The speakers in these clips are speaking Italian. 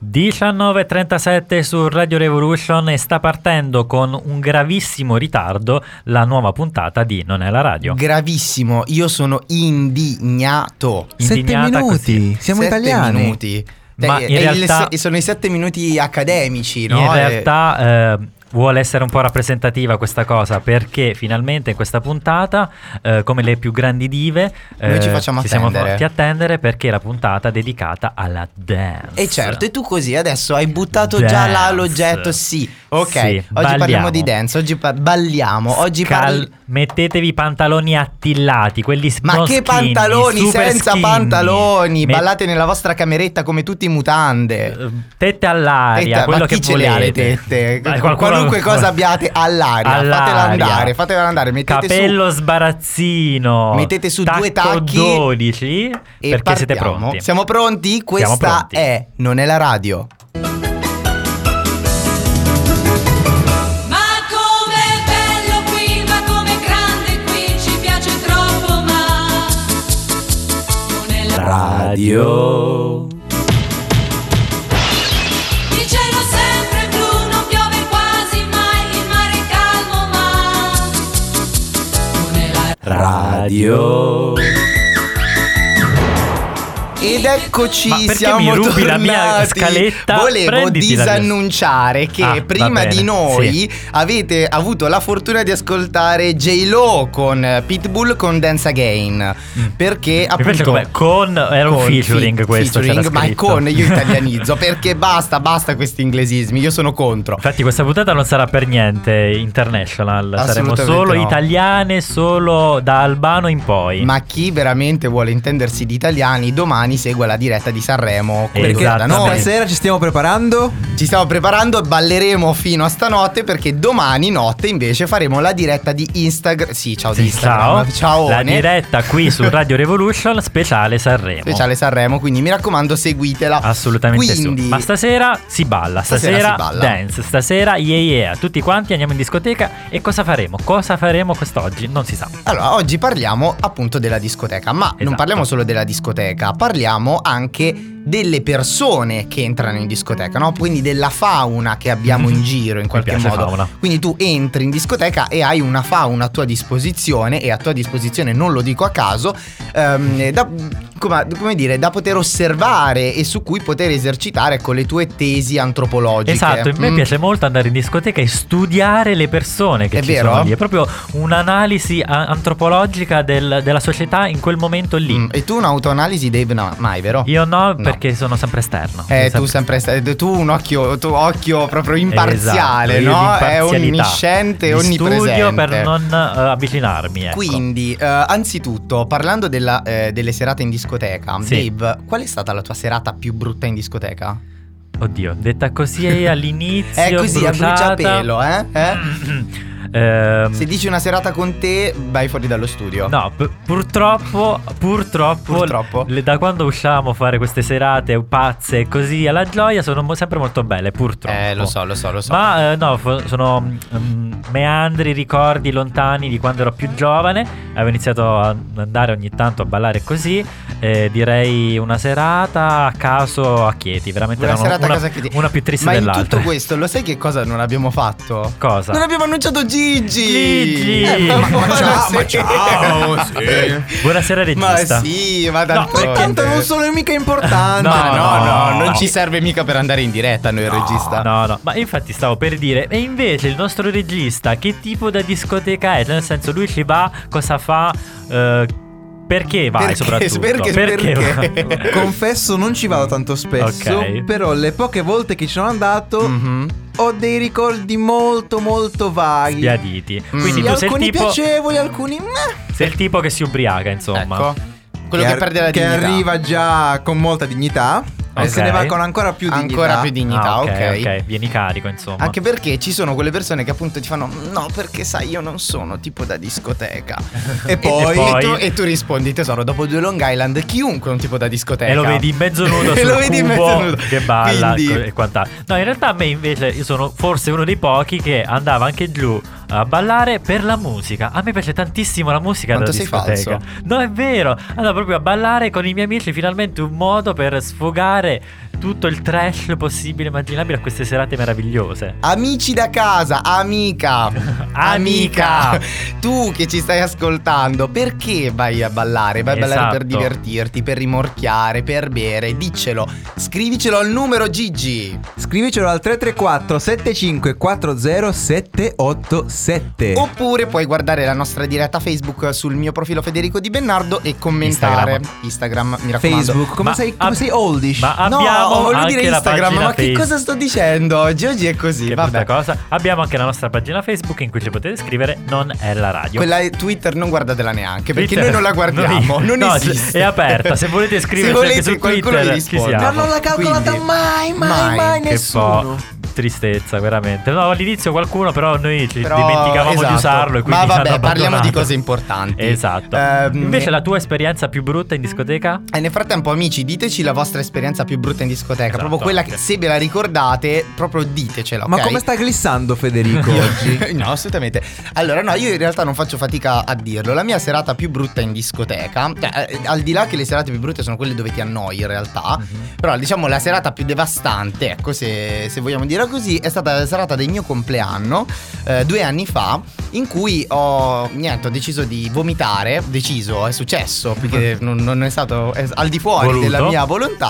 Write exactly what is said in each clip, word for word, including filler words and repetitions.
diciannove e trentasette su Radio Revolution e sta partendo con un gravissimo ritardo la nuova puntata di Non è la radio. Gravissimo, io sono indignato. Indignata Sette minuti, così. siamo Sette italiani. minuti. Ma Eh, in eh, realtà- il- sono i sette minuti accademici, no? In Eh, realtà eh, vuole essere un po' rappresentativa questa cosa, perché finalmente in questa puntata, eh, come le più grandi dive, eh, Noi ci facciamo siamo attendere. fatti attendere perché è la puntata dedicata alla dance. E certo, e tu così adesso hai buttato Dance. già là l'oggetto, sì. Ok, Sì, oggi balliamo. parliamo di dance, oggi pa- balliamo, oggi Cal- parli... mettetevi i pantaloni attillati, quelli s- Ma non che skinny, pantaloni, super senza skinny. pantaloni, Me- ballate nella vostra cameretta come tutti in mutande. eh, tette all'aria, Tetta, quello ma che chi ce le ha le volete. tette? Dai, qualcuno- Qualunque cosa abbiate all'aria, All'aria. fatela andare, fatela andare, mettete Capello sbarazzino, Mettete su tacco due tacchi dodici, su e perché siete partiamo. pronti. Siamo pronti? Questa pronti. è Non è la radio. Ma com'è bello qui, ma com'è grande qui, ci piace troppo, ma non è la Radio. Il cielo sempre blu, non piove quasi mai, il mare è calmo, ma non è la Radio. Ed eccoci, Ma perché siamo mi rubi tornati. la mia scaletta? Volevo Prenditi la- disannunciare che Ah, va prima bene, di noi sì. avete avuto la fortuna di ascoltare J-Lo con Pitbull con Dance Again. Perché Mi piace appunto come con era un con featuring fe- questo, featuring, c'era ma è scritto. con, io italianizzo. Perché basta, basta questi inglesismi, io sono contro. Infatti questa puntata non sarà per niente international, saremo Assolutamente solo no. italiane, solo da Albano in poi. Ma chi veramente vuole intendersi di italiani domani segua la diretta di Sanremo con Esatto. da noi. Stasera ci stiamo preparando. Ci stiamo preparando, balleremo fino a stanotte perché domani notte invece faremo la diretta di Instagram. Sì, ciao di Sì, Instagram. ciao. Ciao. La diretta qui su Radio Revolution speciale Sanremo. Speciale Sanremo, quindi mi raccomando seguitela. Assolutamente Quindi sì. Ma stasera si balla, stasera, Stasera si balla. dance, stasera yeah yeah, tutti quanti andiamo in discoteca. E cosa faremo? Cosa faremo quest'oggi? Non si sa. Allora, oggi parliamo appunto della discoteca, ma non Esatto. parliamo solo della discoteca, parliamo anche delle persone che entrano in discoteca, no? Quindi della fauna che abbiamo in giro in Mi qualche piace modo. fauna. Quindi tu entri in discoteca e hai una fauna a tua disposizione, e a tua disposizione non lo dico a caso, ehm, da, come, come dire, da poter osservare e su cui poter esercitare con le tue tesi antropologiche. Esatto, a me Mm. piace molto andare in discoteca e studiare le persone che È ci vero? sono lì. È proprio un'analisi a- antropologica del- della società in quel momento lì. Mm, E tu un'autoanalisi, Dave, no, mai, vero? Io no, No. perché sono sempre esterno. Eh, Sempre- tu sempre stai, tu un occhio, tu occhio proprio imparziale, Esatto, io no? È l'imparzialità. onnisciente e Di onnipresente. studio per non eh, avvicinarmi, ecco. Quindi, eh, anzitutto, parlando della, eh, delle serate in discoteca, Sì. Dave, qual è stata la tua serata più brutta in discoteca? Oddio, detta così all'inizio È così, a bruciata. bruciapelo, eh? eh? Ehm, Se dici una serata con te, vai fuori dallo studio. No, pu- purtroppo, purtroppo, Purtroppo. le- da quando usciamo a fare queste serate pazze e così alla gioia sono mo- sempre molto belle, purtroppo. Eh, lo so, lo so, lo so. Ma eh, no, fo- sono mm, meandri, ricordi lontani di quando ero più giovane. Avevo iniziato ad andare ogni tanto a ballare così. eh, direi una serata a caso a Chieti, veramente Una erano serata a una, casa che ti- una più triste Ma in dell'altra. tutto questo, lo sai che cosa non abbiamo fatto? Cosa? Non abbiamo annunciato Gigi! Gigi! Eh, Ma- ma ciao, ma ciao, sì. Buonasera regista. Ma sì, ma No, tanto, perché- Tanto non sono mica importante. Ma no, No, no, no. non ci serve mica per andare in diretta noi il regista. No, no, ma infatti stavo per dire, e invece il nostro regista che tipo da discoteca è? Cioè, nel senso, lui ci va, cosa fa, eh, perché vai Perché? soprattutto? Perché? Perché? va? Confesso, non ci vado tanto spesso. Ok. Però le poche volte che ci sono andato Mhm. ho dei ricordi molto molto vaghi. Sbiaditi. Mm. Quindi Sì, tu sei il, alcuni tipo, piacevoli, alcuni meh. sei il tipo che si ubriaca, insomma. Ecco, quello che, ar- perde la che dignità. arriva già con molta dignità Ok. e se ne va con ancora più dignità. Ancora più dignità, Ah, ok, ok. ok, vieni carico, insomma. Anche perché ci sono quelle persone che appunto ti fanno no, perché sai, io non sono tipo da discoteca. E poi, E poi- E tu, e tu rispondi, tesoro, dopo due Long Island chiunque è un tipo da discoteca. E lo vedi in mezzo nudo E sul lo vedi in cubo mezzo nudo. che balla Quindi- e quant'altro. No, in realtà a me invece io sono forse uno dei pochi che andava anche giù a ballare per la musica. A me piace tantissimo la musica Quanto da sei discoteca. falso. No, è vero. Andavo proprio a ballare con i miei amici, finalmente un modo per sfogare tutto il trash possibile e immaginabile a queste serate meravigliose. Amici da casa, amica, Amica. tu che ci stai ascoltando, perché vai a ballare? Vai a ballare Esatto. per divertirti, per rimorchiare, per bere? Diccelo, scrivicelo al numero Gigi. Scrivicelo al tre tre quattro sette cinque quattro zero sette otto sette. Oppure puoi guardare la nostra diretta Facebook sul mio profilo Federico Di Bennardo e commentare. Instagram, Instagram mi raccomando. Facebook, come Ma sei, come ab- sei oldish? Ma No, abbiamo volevo anche dire la Instagram, pagina ma che Facebook. cosa sto dicendo oggi? Oggi è così, Che vabbè. brutta cosa. Abbiamo anche la nostra pagina Facebook in cui ci potete scrivere Non è la radio. Quella è Twitter non guardatela neanche, perché Twitter- noi non la guardiamo, noi- non no, esiste. è aperta, se volete scriverci Se volete, anche su qualcuno Twitter, vi chi risponde. siamo? Non l'ha calcolata Quindi- mai, mai, mai. mai, Che nessuno. po' tristezza, veramente. No, all'inizio qualcuno, però noi ci Però, dimenticavamo esatto. di usarlo e quindi Ma ci hanno vabbè, parliamo di abbandonato. cose importanti. Esatto. Ehm, Invece la tua esperienza più brutta in discoteca? E nel frattempo, amici, diteci la vostra esperienza più brutta in discoteca. Esatto. Proprio quella che, se ve la ricordate, proprio ditecela. Ma ok? come sta glissando Federico oggi? No, assolutamente. Allora, no, io in realtà non faccio fatica a dirlo. La mia serata più brutta in discoteca, cioè, eh, al di là che le serate più brutte sono quelle dove ti annoi in realtà, Mhm. però diciamo la serata più devastante, ecco, se, se vogliamo dire così, è stata la serata del mio compleanno, eh, due anni fa, in cui ho, niente, ho deciso di vomitare. Deciso, è successo, perché non, non è stato è al di fuori Voluto. della mia volontà,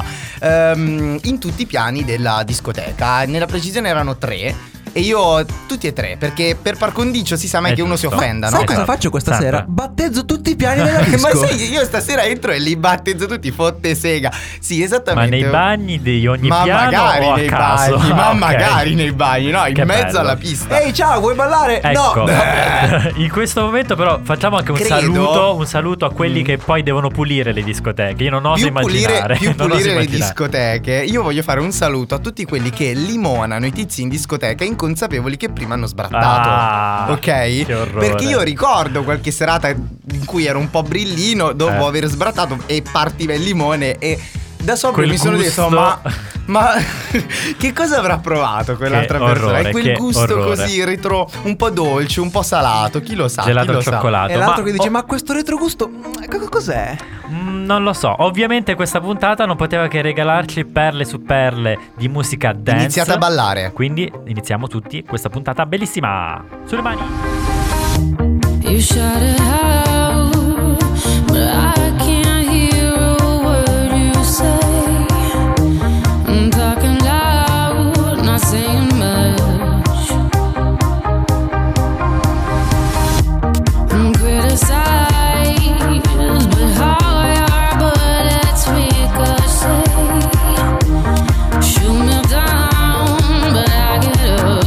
ehm, in tutti i piani della discoteca. Nella precisione erano tre. E io tutti e tre, perché per par condicio si sa mai È che uno si giusto. offenda, Sai no? cosa Esatto. faccio questa Sempre. sera? Battezzo tutti i piani della disco. Ma sai, io stasera entro e li battezzo tutti, fotte sega. Sì, Ma esattamente. nei bagni di ogni ma piano magari o a nei caso? bagni, ma Ah, ok. magari nei bagni, no, in Che mezzo bello. alla pista. Ehi, ciao, vuoi ballare? Ecco, No. in questo momento però facciamo anche un Credo- saluto, un saluto a quelli Mm. che poi devono pulire le discoteche. Io non oso più pulire, immaginare. più non oso pulire le immaginare. discoteche. Io voglio fare un saluto a tutti quelli che limonano i tizi in discoteca inconsapevoli che prima hanno sbrattato. Ah, ok? che orrore. Perché io ricordo qualche serata in cui ero un po' brillino dopo Eh. aver sbrattato e partiva il limone e da sopra Quel mi sono detto gusto- ma, ma che cosa avrà provato quell'altra Che persona? orrore, E quel che gusto orrore. così retro, un po' dolce, un po' salato, chi lo sa? Gelato chi lo al sa? cioccolato. E l'altro ma- che dice, oh, ma questo retrogusto, mm, co- cos'è? mm, non lo so. Ovviamente questa puntata non poteva che regalarci perle su perle di musica dance. Iniziate a ballare. Quindi iniziamo tutti questa puntata bellissima. Sulle mani. You shout it out, but I can't hear a word you say. I'm talking loud, not saying much. I'm criticized, but how your bullets ricochet. Shoot me down, but I get up.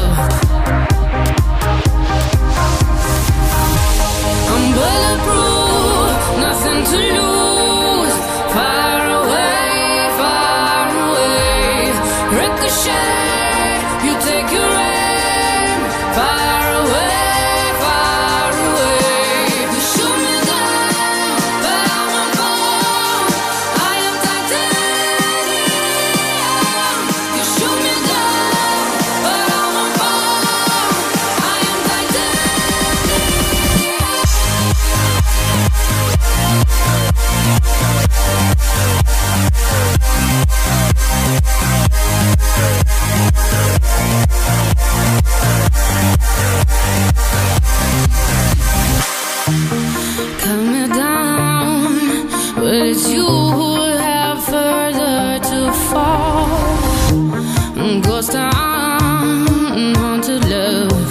I'm bulletproof, nothing to lose. Far away, far away. Ricochet, you take your aim. Far away, far away. You shoot me down, but I won't fall. I am titanium. You shoot me down, but I won't fall. I am titanium. Cut me down, but it's you who have further to fall. Ghost town, haunted love.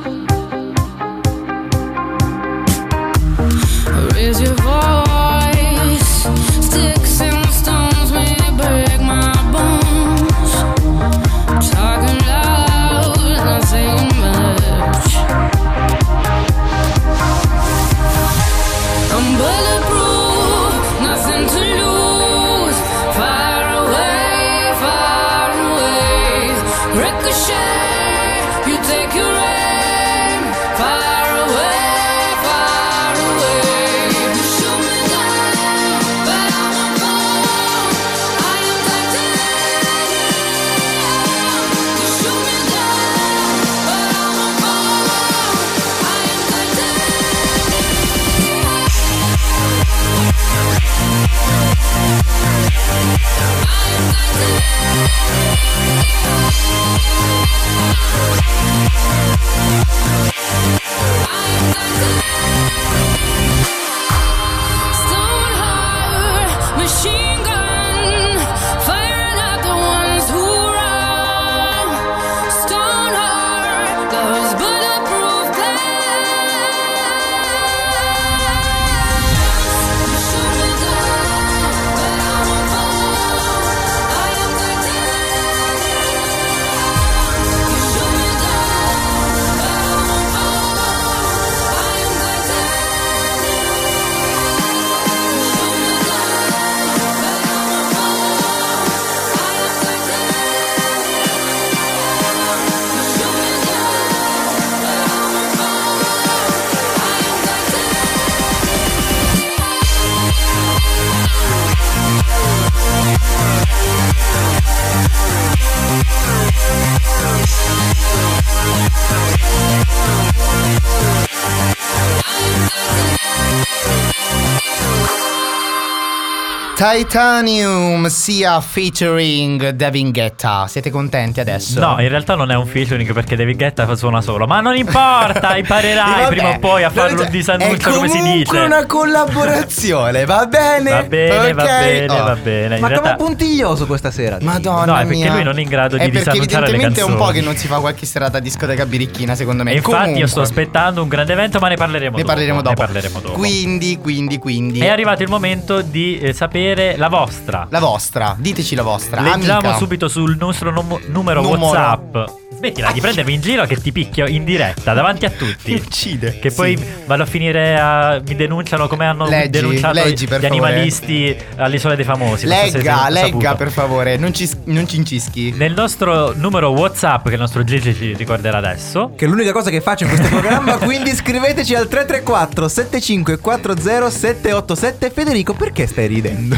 Raise your voice, sticks and stones may break my bones. Talking loud, not saying much. I'm bulletproof, nothing to lose. Far away, far away. Ricochet, you take your aim. Far away, far away. You shoot me down, but I won't fall. I am titanium. You shoot me down, but I won't fall. I am titanium. Titanium sia featuring David Guetta. Siete contenti adesso? No, in realtà non è un featuring perché David Guetta suona solo. Ma non importa, imparerai Vabbè, prima o poi a farlo non un c'è- disannuncio come si È dice. comunque una collaborazione, va bene? Va bene, va Ok. bene, Oh. va bene. In Ma realtà come puntiglioso questa sera. Madonna No, è perché mia. lui non è in grado di È perché disannunciare le evidentemente è un po' canzoni. che non si fa qualche serata a discoteca birichina, secondo me. E infatti io Comunque, sto aspettando un grande evento, ma ne parleremo ne dopo. parleremo dopo. Ne parleremo dopo. Quindi, quindi, quindi È arrivato il momento di eh, sapere la vostra. la vostra, diteci la vostra. Leggiamo amica. subito sul nostro nom- numero Numero. WhatsApp. Smettila di prendermi in giro che ti picchio in diretta davanti a tutti. Mi uccide. Che poi Sì. vado a finire a. Mi denunciano come hanno Leggi, denunciato leggi, per gli favore. animalisti all'Isola dei Famosi. Non so se Legga, sei legga saputo. per favore, non ci, non ci incischi. Nel nostro numero WhatsApp, che il nostro Gigi ci ricorderà adesso. Che è l'unica cosa che faccio in questo programma. Quindi scriveteci al tre tre quattro sette cinque quattro zero sette otto sette. Federico, perché stai ridendo?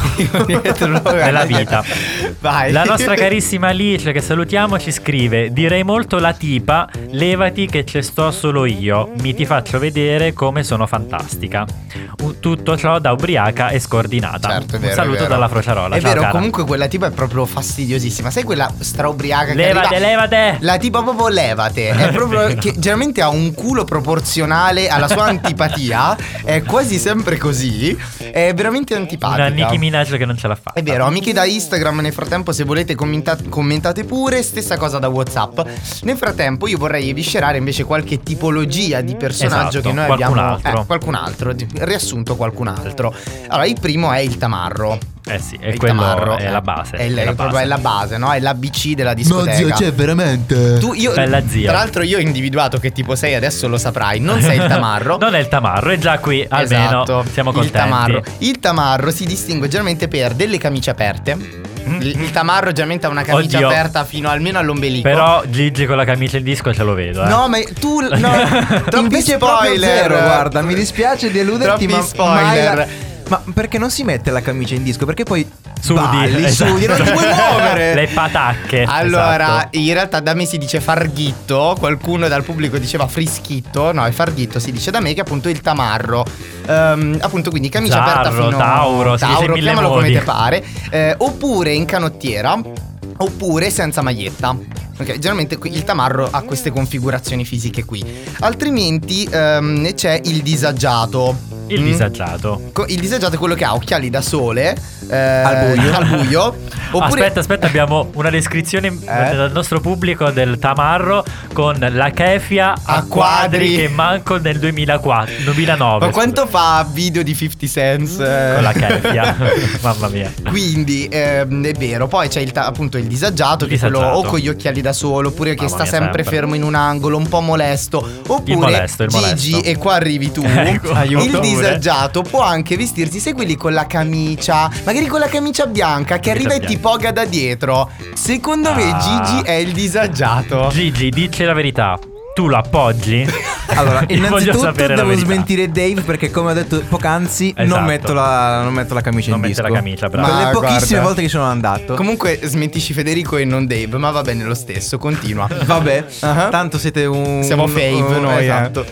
Della vita. Vai. La nostra carissima Alice, che salutiamo, ci scrive: direi molto la tipa, levati che ci sto solo io, mi ti faccio vedere come sono fantastica. Un- Tutto ciò da ubriaca e scordinata. Certo, è vero, Un saluto è vero. dalla Frociarola. È Ciao, vero, cara. comunque quella tipa è proprio fastidiosissima. Sai quella straubriaca che Levate, arriva- levate. La tipa proprio levate. È proprio vero. che generalmente ha un culo proporzionale alla sua antipatia. È quasi sempre così. È veramente antipatica. Una Nicki Minaj che non ce l'ha fatta. È vero, amici da Instagram, nel frattempo se volete commenta- commentate pure, stessa cosa da WhatsApp. Nel frattempo io vorrei eviscerare invece qualche tipologia di personaggio Esatto, che noi qualcun abbiamo altro. eh, qualcun altro, di- riassunto qualcun altro. Allora, il primo è il tamarro. Eh sì, Il e quello tamarro, è eh, la base. È, il- è la proprio base. è la base, no? È l'A B C della discoteca. veramente. Tu, io, Bella zia. Tra l'altro io ho individuato che tipo sei, adesso lo saprai. Non sei il tamarro. Non è il tamarro, è già qui, almeno Esatto, siamo il contenti. tamarro. Il tamarro si distingue generalmente per delle camicie aperte. Il, il tamarro generalmente ha una camicia Oddio. aperta fino almeno all'ombelico. Però Gigi con la camicia in disco ce lo vedo, eh. No, ma tu no, troppi Invece proprio spoiler. zero, guarda, mi dispiace deluderti, Troppi ma spoiler. mai la- Ma perché non si mette la camicia in disco? Perché poi Sudi, balli, esatto. sudi, non ti puoi muovere. Le patacche. Allora, esatto. in realtà da me si dice farghitto, qualcuno dal pubblico diceva frischitto, no, il farghitto si dice da me che è appunto il tamarro. Ehm, appunto quindi camicia Zarro, aperta fino Tauro, si dice in Tauro, mille chiamalo come modi. te pare, eh, oppure in canottiera, oppure senza maglietta. Ok, generalmente qui il tamarro ha queste configurazioni fisiche qui. Altrimenti ehm, c'è il disagiato. Il Mm? disagiato. Co- Il disagiato è quello che ha occhiali da sole eh, Al buio. al buio. Oppure Aspetta, aspetta, abbiamo una descrizione Eh? dal nostro pubblico del tamarro con la kefia a, A quadri quadri. che manco nel duemilaquattro, duemilanove. Ma quanto fa video di cinquanta Cent? eh? Con la kefia. Mamma mia. Quindi ehm, è vero. Poi c'è il ta- appunto il disagiato, Il che è quello disagiato. o con gli occhiali da sole, oppure che Mamma sta mia, sempre, sempre. fermo in un angolo, un po' molesto. Oppure molesto, il Gigi, molesto. e qua arrivi tu. Ecco, aiuto il pure. disagiato può anche vestirsi, sai quelli con la camicia, magari con la camicia bianca che Camicia arriva e bianca. ti poga da dietro. Secondo me Ah. Gigi è il disagiato. Gigi, dici la verità. Tu lo appoggi? Allora, Io voglio innanzitutto sapere la devo verità. smentire Dave perché come ho detto poc'anzi Esatto. non, metto la, non metto la camicia Non in mette disco. la camicia, bravo. Per le Ma pochissime guarda. volte che sono andato. Comunque smentisci Federico e non Dave, ma va bene lo stesso, continua. Vabbè, Ah. tanto siete un Siamo fave un- noi, eh. Esatto.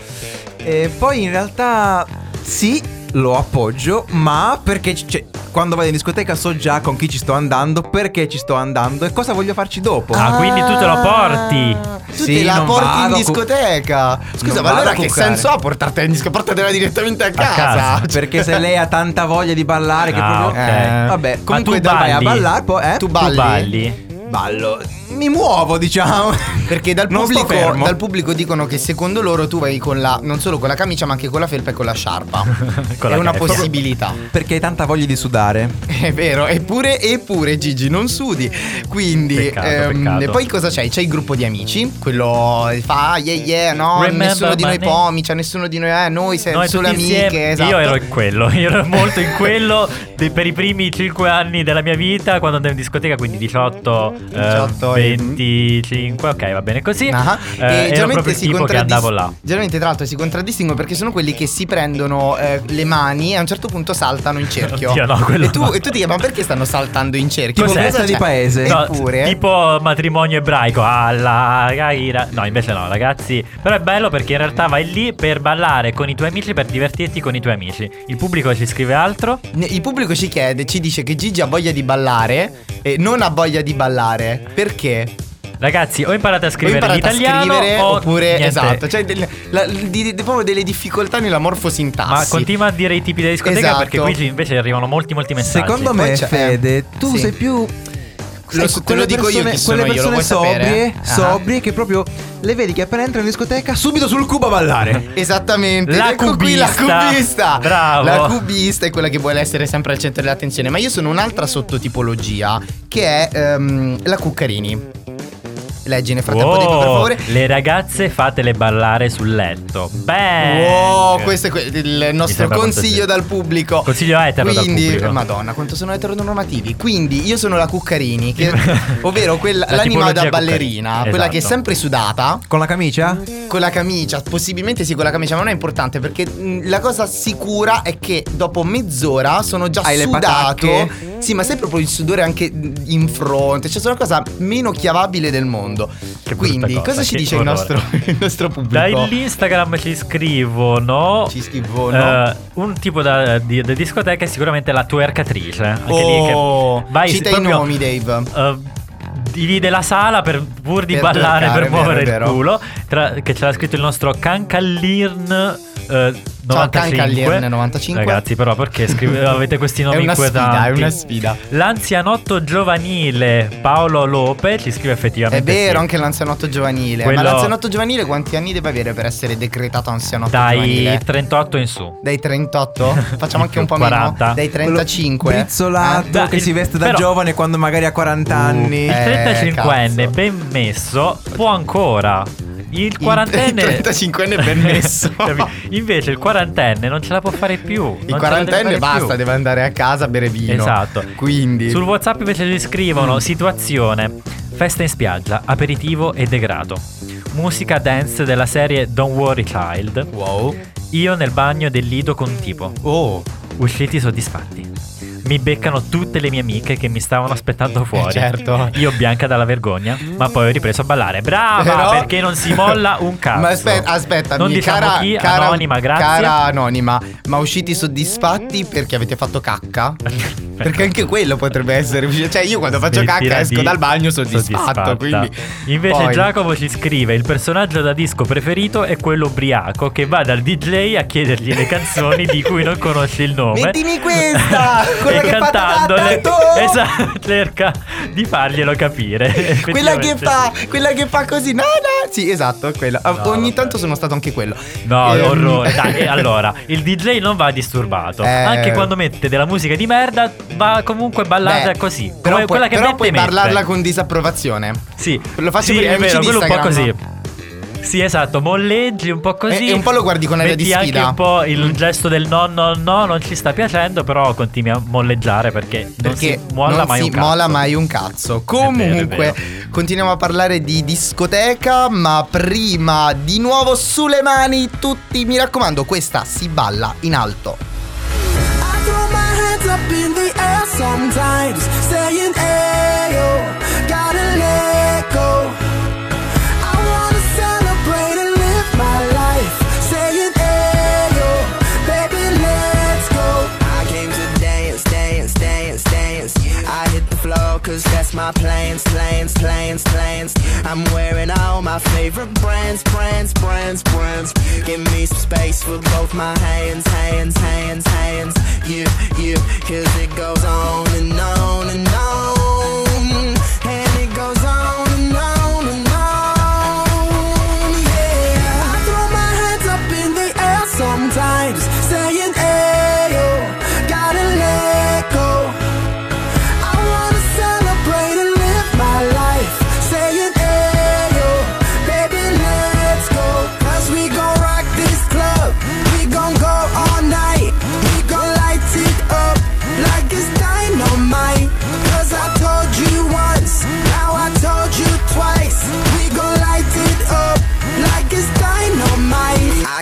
E poi in realtà sì, lo appoggio, ma perché c- cioè, quando vado in discoteca so già con chi ci sto andando, perché ci sto andando e cosa voglio farci dopo. Ah, quindi tu te lo porti. Tu Sì, te la non porti vado in a cu- discoteca. Scusa, Non ma allora vado a che cuccare. senso ha portartela in discoteca? Portatela direttamente a casa. casa. Perché se lei ha tanta voglia di ballare che Ah, proprio ok. Eh, vabbè, Ma comunque tu dai, vai a balli? ballare poi eh? Tu Tu balli? balli? ballo. Mi muovo, diciamo. Perché dal Non sto pubblico, fermo. dal pubblico dicono che secondo loro tu vai con la non solo con la camicia, ma anche con la felpa e con la sciarpa. Con È la una kefia. possibilità. Perché hai tanta voglia di sudare. È vero, eppure, eppure Gigi non sudi. Quindi Peccato, ehm, peccato. e poi cosa c'è? C'è il gruppo di amici. Quello fa ah, yeah yeah, no, Remember nessuno di my noi name. pomicia, nessuno di noi eh, noi siamo Noi solo tutti amiche, insieme. esatto. Io ero in quello, io ero molto in quello de- per i primi cinque anni della mia vita quando andavo in discoteca, quindi diciotto diciotto e- venticinque, ok, va bene così. Ah, Eh, e ero generalmente proprio il si tipo che contraddis- andavo là. Generalmente tra l'altro si contraddistinguono perché sono quelli che si prendono eh, le mani e a un certo punto saltano in cerchio. Oddio, no, quello e, tu, no. e tu ti chiedi ma perché stanno saltando in cerchio? Tipo Cos'è? festa di c'è? paese. No, Eppure tipo matrimonio ebraico. alla caira. No, invece no, ragazzi. Però è bello perché in realtà vai lì per ballare con i tuoi amici, per divertirti con i tuoi amici. Il pubblico ci scrive altro. il pubblico ci chiede, ci dice che Gigi ha voglia di ballare e non ha voglia di ballare. Perché? Ragazzi, o imparate a O scrivere imparate a l'italiano scrivere o oppure niente. esatto, cioè del- la- di, di- proprio delle difficoltà nella morfosintassi. Ma continua a dire i tipi di discoteca Esatto. perché qui invece arrivano molti molti messaggi. Secondo me, Poi c'è- Fede, tu sì. sei più. Lo- sai, te lo dico io chi sono quelle io, lo persone vuoi sapere? sobrie, Ah. sobrie che proprio le vedi che appena entrano in discoteca subito sul cubo a ballare. Esattamente, La ecco qui la cubista. cubista. Bravo. La cubista è quella che vuole essere sempre al centro dell'attenzione. Ma io sono un'altra sottotipologia che è ehm, la Cuccarini. Leggi nel frattempo, Diego, per Wow, favore. le ragazze fatele ballare sul letto. Beh. Wow, questo è que- il nostro sembra molto consiglio giusto. dal pubblico. Consiglio etero dal Quindi, pubblico. Madonna, quanto sono eteronormativi. Quindi io sono la Cuccarini, che, ovvero quella, La l'anima da tipologia ballerina, Cuccarini. quella che è Esatto. sempre sudata. Con la camicia? Con la camicia, possibilmente sì con la camicia, ma non è importante perché mh, la cosa sicura è che dopo mezz'ora sono già Hai le sudato. patacche? Sì, ma sai proprio il sudore anche mh, in fronte, cioè sono la cosa meno chiavabile del mondo. Che Quindi, brutta cosa, cosa ci che dice il orrore. nostro, il nostro pubblico? Dall'Instagram ci scrivono. Ci scrivono. eh, un tipo da, di, di discoteca è sicuramente la twerkatrice. Anche Oh, lì che vai cita i proprio, nomi, Dave. eh, divide la sala per pur di Per ballare, twerkare, per muovere vero, il vero. culo. Tra- che ce l'ha scritto il nostro Cancallirn. eh, Ciao, novantacinque. Cancallirn novantacinque. Ragazzi, però perché scrive- avete questi nomi È una inquietanti? sfida, è una sfida. L'anzianotto giovanile Paolo Lope ci scrive È effettivamente. vero, sì. anche l'anzianotto giovanile. Quello- Ma l'anzianotto giovanile quanti anni deve avere per essere decretato anzianotto Dai giovanile? trentotto in su. Dai trentotto? Facciamo anche un po' quaranta. meno. Dai trentacinque. Brizzolato Eh? Dai, che si veste da però- giovane quando magari ha quaranta anni. Il Eh, trentacinquenne cazzo. ben messo può ancora. Il Il quarantenne trentacinquenne ben messo. Capi? Invece il quarantenne non ce la può fare più. Il non ce la deve quarantenne fare basta, più. deve andare a casa a bere vino. Esatto. Quindi Sul WhatsApp invece ci scrivono Mm. situazione, festa in spiaggia, aperitivo e degrado. Musica dance della serie Don't Worry Child. wow. Io nel bagno del lido con un tipo. Oh, Usciti soddisfatti. Mi beccano tutte le mie amiche che mi stavano aspettando fuori. Eh, certo. Io bianca dalla vergogna, ma poi ho ripreso a ballare. Brava, Però- perché non si molla un cazzo. ma aspetta, aspetta, Non diciamo cara, chi, cara, anonima, grazie. Cara anonima, ma usciti soddisfatti perché avete fatto cacca? Perché anche quello potrebbe essere. Cioè, io quando faccio Smettila cacca esco di- dal bagno soddisfatto. soddisfatta. Quindi Invece poi- Giacomo ci scrive: il personaggio da disco preferito è quello ubriaco che va dal D J a chiedergli le canzoni di cui non conosce il nome. Mettimi questa! Quella e che fa cantandole, ta-ta-ta-to! esatto, cerca di farglielo capire. Quella che Effettivamente fa, sì. quella che fa così, no, no. Sì, esatto, è quella. Ah, No, Ogni vabbè. tanto sono stato anche quello. No, Ehm, orrore. Dai, e allora, il D J non va disturbato. Eh. Anche quando mette della musica di merda, va comunque ballata Beh, così. Però, Come puoi, quella che però mette, puoi mette. parlarla con disapprovazione. Sì, Lo faccio sì, per gli è amici vero, di quello un po' così. Instagram. Sì, esatto, molleggi un po' così. E- e un po' lo guardi con aria di Metti sfida. anche un po' il gesto del no, no, no, non ci sta piacendo, però continui a molleggiare perché, non Perché si molla non mai si un cazzo. mola mai un cazzo. vero, è Comunque, continuiamo a parlare di discoteca, ma prima di nuovo sulle mani tutti, mi raccomando, questa si balla in alto. I throw my hands up in the air sometimes, saying, Ayo, gotta let go. I wanna celebrate and live my life, saying, Ayo, baby, let's go. I came to dance, dance, dance, dance. I hit the floor cause that's my plans, plans, plans, plans. I'm wearing all my favorite brands, brands, brands, brands. Give me some space for both my hands, hands, hands, hands. You, you, cause it goes on and on and on. And it goes on and on and on. Yeah, I throw my hands up in the air sometimes, saying, Ayo, gotta let go. I wanna celebrate and live my life, saying, Ayo, baby, let's go. Cause we gon' rock this club, we gon' go all night, we gon' light it up like it's dynamite. Cause I told you once,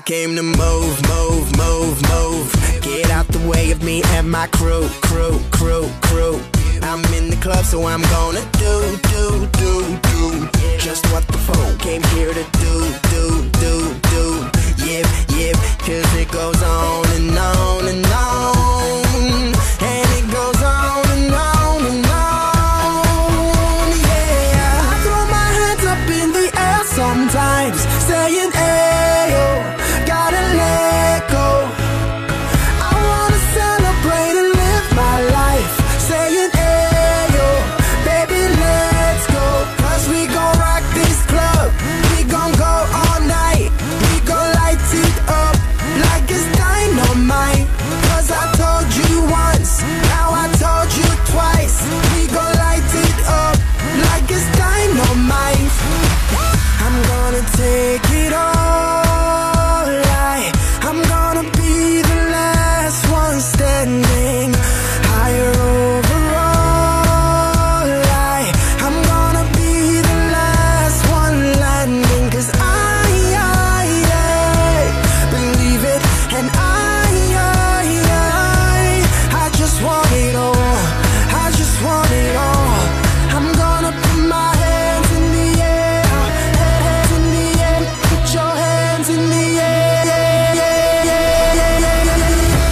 came to move, move, move, move. Get out the way of me and my crew, crew, crew, crew. I'm in the club, so I'm gonna do, do, do, do just what the phone came here to do, do, do, do. Yip, yip, cause it goes on and on and on. And it goes on and on and on. Yeah, I throw my hands up in the air sometimes, saying, ayo, gotta let go. I wanna celebrate and live my life, saying, ayo, baby, let's go. Cause we gon' rock this club, we gon' go all night. We gon' light it up like it's dynamite. Cause I told you once, now I told you twice. We gon' light it up like it's dynamite. I'm gonna take it all, I, I'm gonna be the last one standing. Higher overall, I, I'm gonna be the last one landing. Cause I, I, I believe it, and I, I, I, I just want it all, I just want it all. I'm gonna put my hands in the air, hands in the air, put your hands in the air, yeah, yeah, yeah, yeah, yeah, yeah.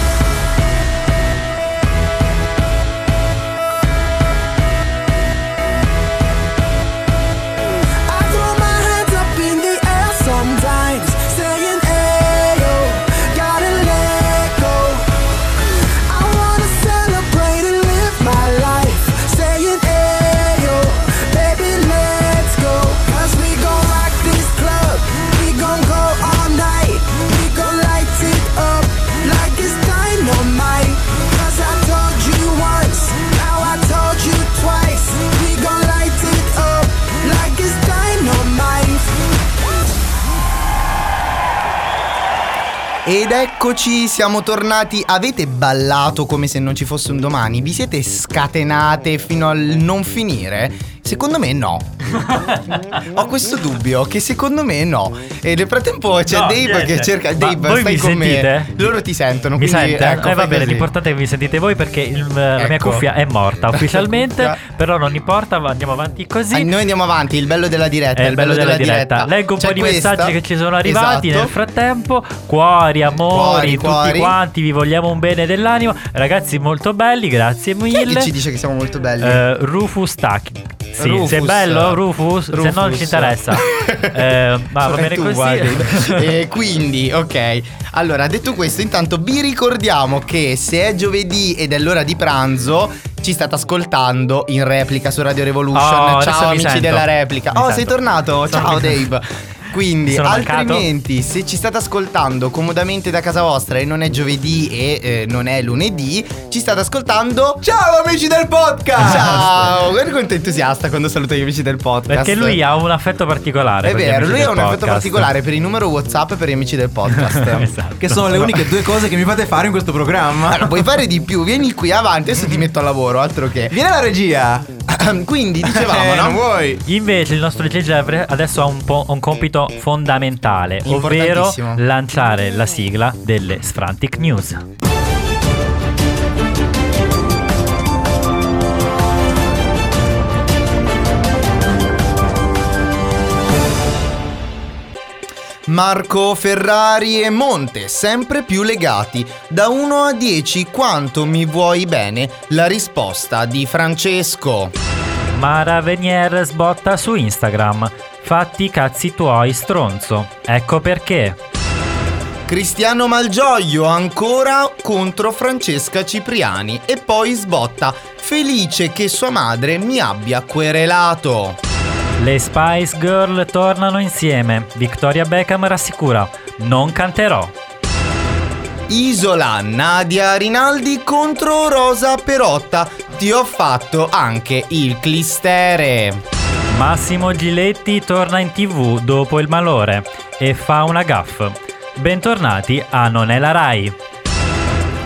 I throw my hands up in the air sometimes, saying, ayo, gotta let go. I wanna celebrate and live my life, saying, ayo, baby, let's go. Cause we gon' rock this club, we gon' go all night. We gon' light it up like it's dynamite. Cause I told you once, now I told you twice. We gon' light it up like it's dynamite. Ed eccoci, siamo tornati. Avete ballato come se non ci fosse un domani? Vi siete scatenate fino al non finire? Secondo me no. Ho questo dubbio che secondo me no. E nel frattempo c'è No, Dave niente. che cerca. Ma Dave, voi stai mi con sentite? me. Loro ti sentono. Mi quindi, sente? ecco, eh, va fai bene, così. l'importante è che mi sentite voi perché il- la mia Ecco. cuffia è morta ufficialmente. Già. Però non importa, andiamo avanti così. Ah, noi andiamo avanti, il bello della diretta. È il bello della diretta. Leggo un C'è po' di questa. messaggi che ci sono arrivati Esatto. nel frattempo. Cuori, amori, Cuori, tutti cuori. quanti, vi vogliamo un bene dell'animo. Ragazzi, molto belli, grazie Chi è che mille. ci dice che siamo molto belli? Eh, Rufus Tac. Sì, Rufus. se è bello, Rufus, se Rufus. no non ci interessa. Eh, ma va Fai bene tu, così. guarda. E quindi, ok. Allora, detto questo, intanto vi ricordiamo che se è giovedì ed è l'ora di pranzo, ci state ascoltando in replica su Radio Revolution. Oh, adesso Ciao mi amici sento. della replica. Mi Oh, sento. sei tornato? Sono- Ciao Dave. Quindi, Sono mancato. altrimenti, se ci state ascoltando comodamente da casa vostra e non è giovedì e eh, non è lunedì, ci state ascoltando. Ciao amici del podcast! Ciao! Guarda quanto è entusiasta quando saluta gli amici del podcast. Perché lui ha un affetto particolare. È per gli vero, amici lui del ha un affetto podcast. particolare per il numero WhatsApp e per gli amici del podcast. Esatto. Che sono le uniche due cose che mi fate fare in questo programma. Allora, puoi fare di più, vieni qui avanti, adesso ti metto al lavoro, altro che. Viene la regia. Quindi dicevamo, Eh, no? non vuoi? Invece il nostro J J adesso ha un, po', un compito fondamentale, ovvero Importantissimo. lanciare la sigla delle Sfrantic News. Marco, Ferrari e Monte, sempre più legati. Da uno a dieci quanto mi vuoi bene? La risposta di Francesco. Mara Venier sbotta su Instagram. Fatti i cazzi tuoi, stronzo. Ecco perché. Cristiano Malgioglio ancora contro Francesca Cipriani e poi sbotta. Felice che sua madre mi abbia querelato. Le Spice Girl tornano insieme. Victoria Beckham rassicura: non canterò. Isola, Nadia Rinaldi contro Rosa Perotta. Ti ho fatto anche il clistere. Massimo Giletti torna in tv dopo il malore e fa una gaff. Bentornati a Non è la Rai.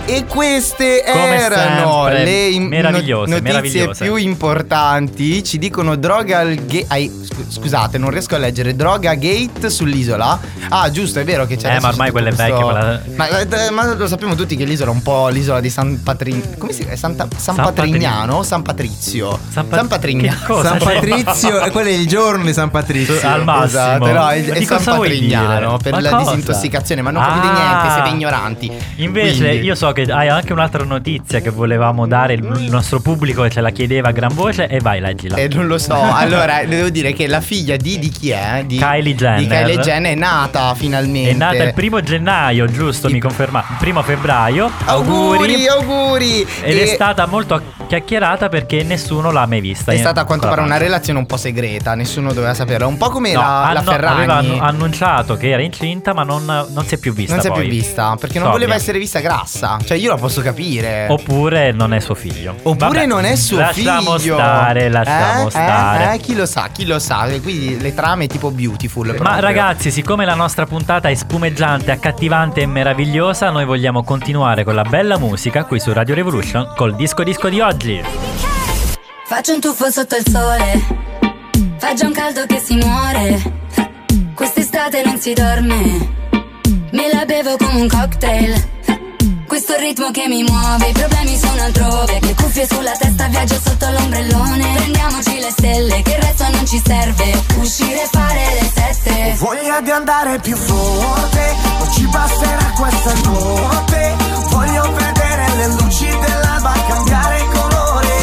E queste Come erano sempre, le im- meravigliose, not- notizie meravigliose. più importanti. Ci dicono droga al ga- ai- scu- scusate, non riesco a leggere. Droga gate sull'isola. Ah, giusto, è vero che c'è Eh, adesso ma ormai tutto quelle questo- vecchie, quella- ma, eh, ma lo sappiamo tutti che l'isola è un po' l'isola di San Patrignano. Come si chiama? Santa- San, San Patrignano? San Patrizio. San Pa- Patrignano. che cosa San c'è? Patrizio, e quello è il giorno di San Patrizio. Al massimo. Esatto, no, è, Ma è di San cosa vuoi Patrignano dire? per Ma la cosa? disintossicazione, ma non capite Ah. niente, siete ignoranti. Invece Quindi- io so che hai anche un'altra notizia che volevamo dare, il il nostro pubblico ce la chiedeva a gran voce e vai, leggila. Eh, non lo so. Allora, devo dire che la figlia di, di chi è? Di Kylie Jenner. Di Kylie Jenner è nata finalmente. È nata il primo gennaio, giusto? Mi conferma. Il primo febbraio. Auguri, auguri. Ed E è stata molto chiacchierata perché nessuno l'ha mai vista. è stata a quanto Con la pare una pancia. relazione un po' segreta, nessuno doveva saperlo. Un po' come No, la, la hanno- Ferragni. avevano annunciato che era incinta, ma non, non si è più vista. Non si è poi. più vista perché non Sobria. voleva essere vista grassa. Cioè, io la posso capire. Oppure non è suo figlio. Oppure Vabbè, non è suo lasciamo figlio. stare, lasciamo Eh, stare. Eh, eh, chi lo sa, chi lo sa. Quindi le trame tipo Beautiful. Ma proprio. ragazzi, siccome la nostra puntata è spumeggiante, accattivante e meravigliosa, noi vogliamo continuare con la bella musica qui su Radio Revolution col disco disco di oggi. Faccio un tuffo sotto il sole, fa già un caldo che si muore. Quest'estate non si dorme, me la bevo come un cocktail. Questo ritmo che mi muove, i problemi sono altrove. Che cuffie sulla testa, viaggio sotto l'ombrellone. Prendiamoci le stelle, che il resto non ci serve. Uscire e fare le sette. Voglia di andare più forte, non ci basterà questa notte. Voglio vedere le luci dell'alba cambiare colore.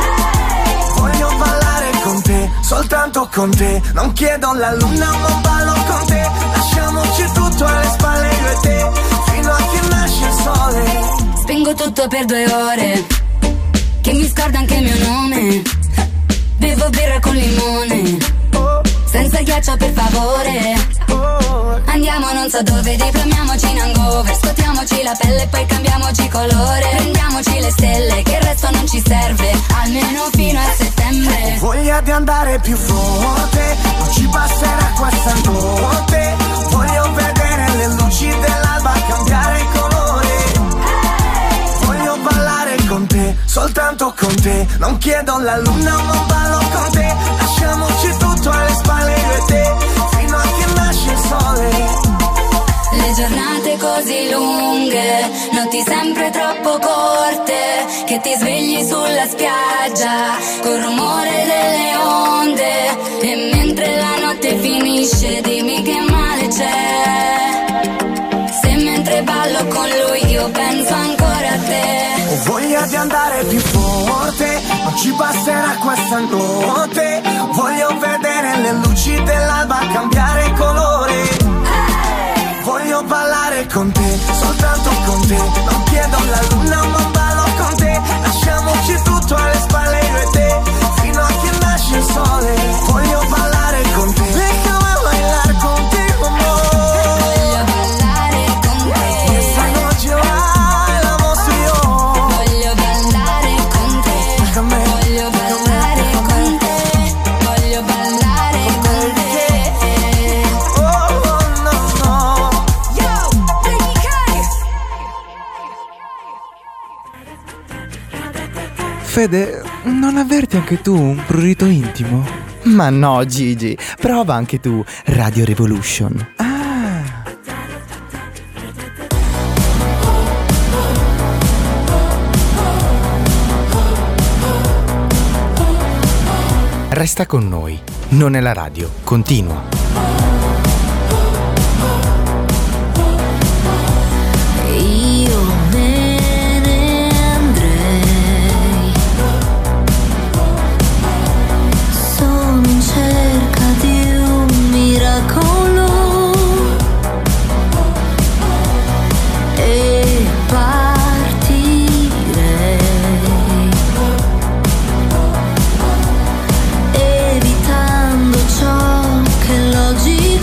Voglio ballare con te, soltanto con te. Non chiedo la luna ma ballo con te. Lasciamoci tutto alle spalle io e te, fino a che nasce il sole. Spengo tutto per due ore, che mi scorda anche il mio nome. Bevo birra con limone, senza ghiaccio per favore. Andiamo non so dove, diplomiamoci in hangover. Scuotiamoci la pelle e poi cambiamoci colore. Prendiamoci le stelle, che il resto non ci serve, almeno fino a settembre. Voglia di andare più forte, non ci basterà questa notte. Voglio vedere le luci dell'alba cambiare colore. Voglio ballare con te, soltanto con te. Non chiedo la luna ma ballo con te. Lasciamoci tutto alle spalle io e te, fino a che nasce il sole. Le giornate così lunghe, notti sempre troppo corte, che ti svegli sulla spiaggia col rumore delle onde. E mentre la notte finisce dimmi che male c'è, se mentre ballo con lui io penso ancora a te. Ho voglia di andare più forte, non ci basterà questa notte. Voglio vedere le luci dell'alba cambiare colore. Voglio ballare con te, soltanto con te. Non chiedo la luna ma ballo con te. Lasciamoci tutto alle spalle io e te, fino a che nasce il sole. Voglio ballare con te, déjame bailar contigo, amor. Voglio ballare con te, Esta noche bailamos tú y yo. voglio ballare con te, Déjame, voglio ballare con te, voglio ballare con te. oh, oh, no, no. Yo, Baby K. Fede, non avverti anche tu un prurito intimo? Ma no, Gigi, prova anche tu Radio Revolution. Ah, Resta con noi, non è la radio, continua. Io me ne andrei, sono in cerca di un miracolo e partirei, evitando ciò che logica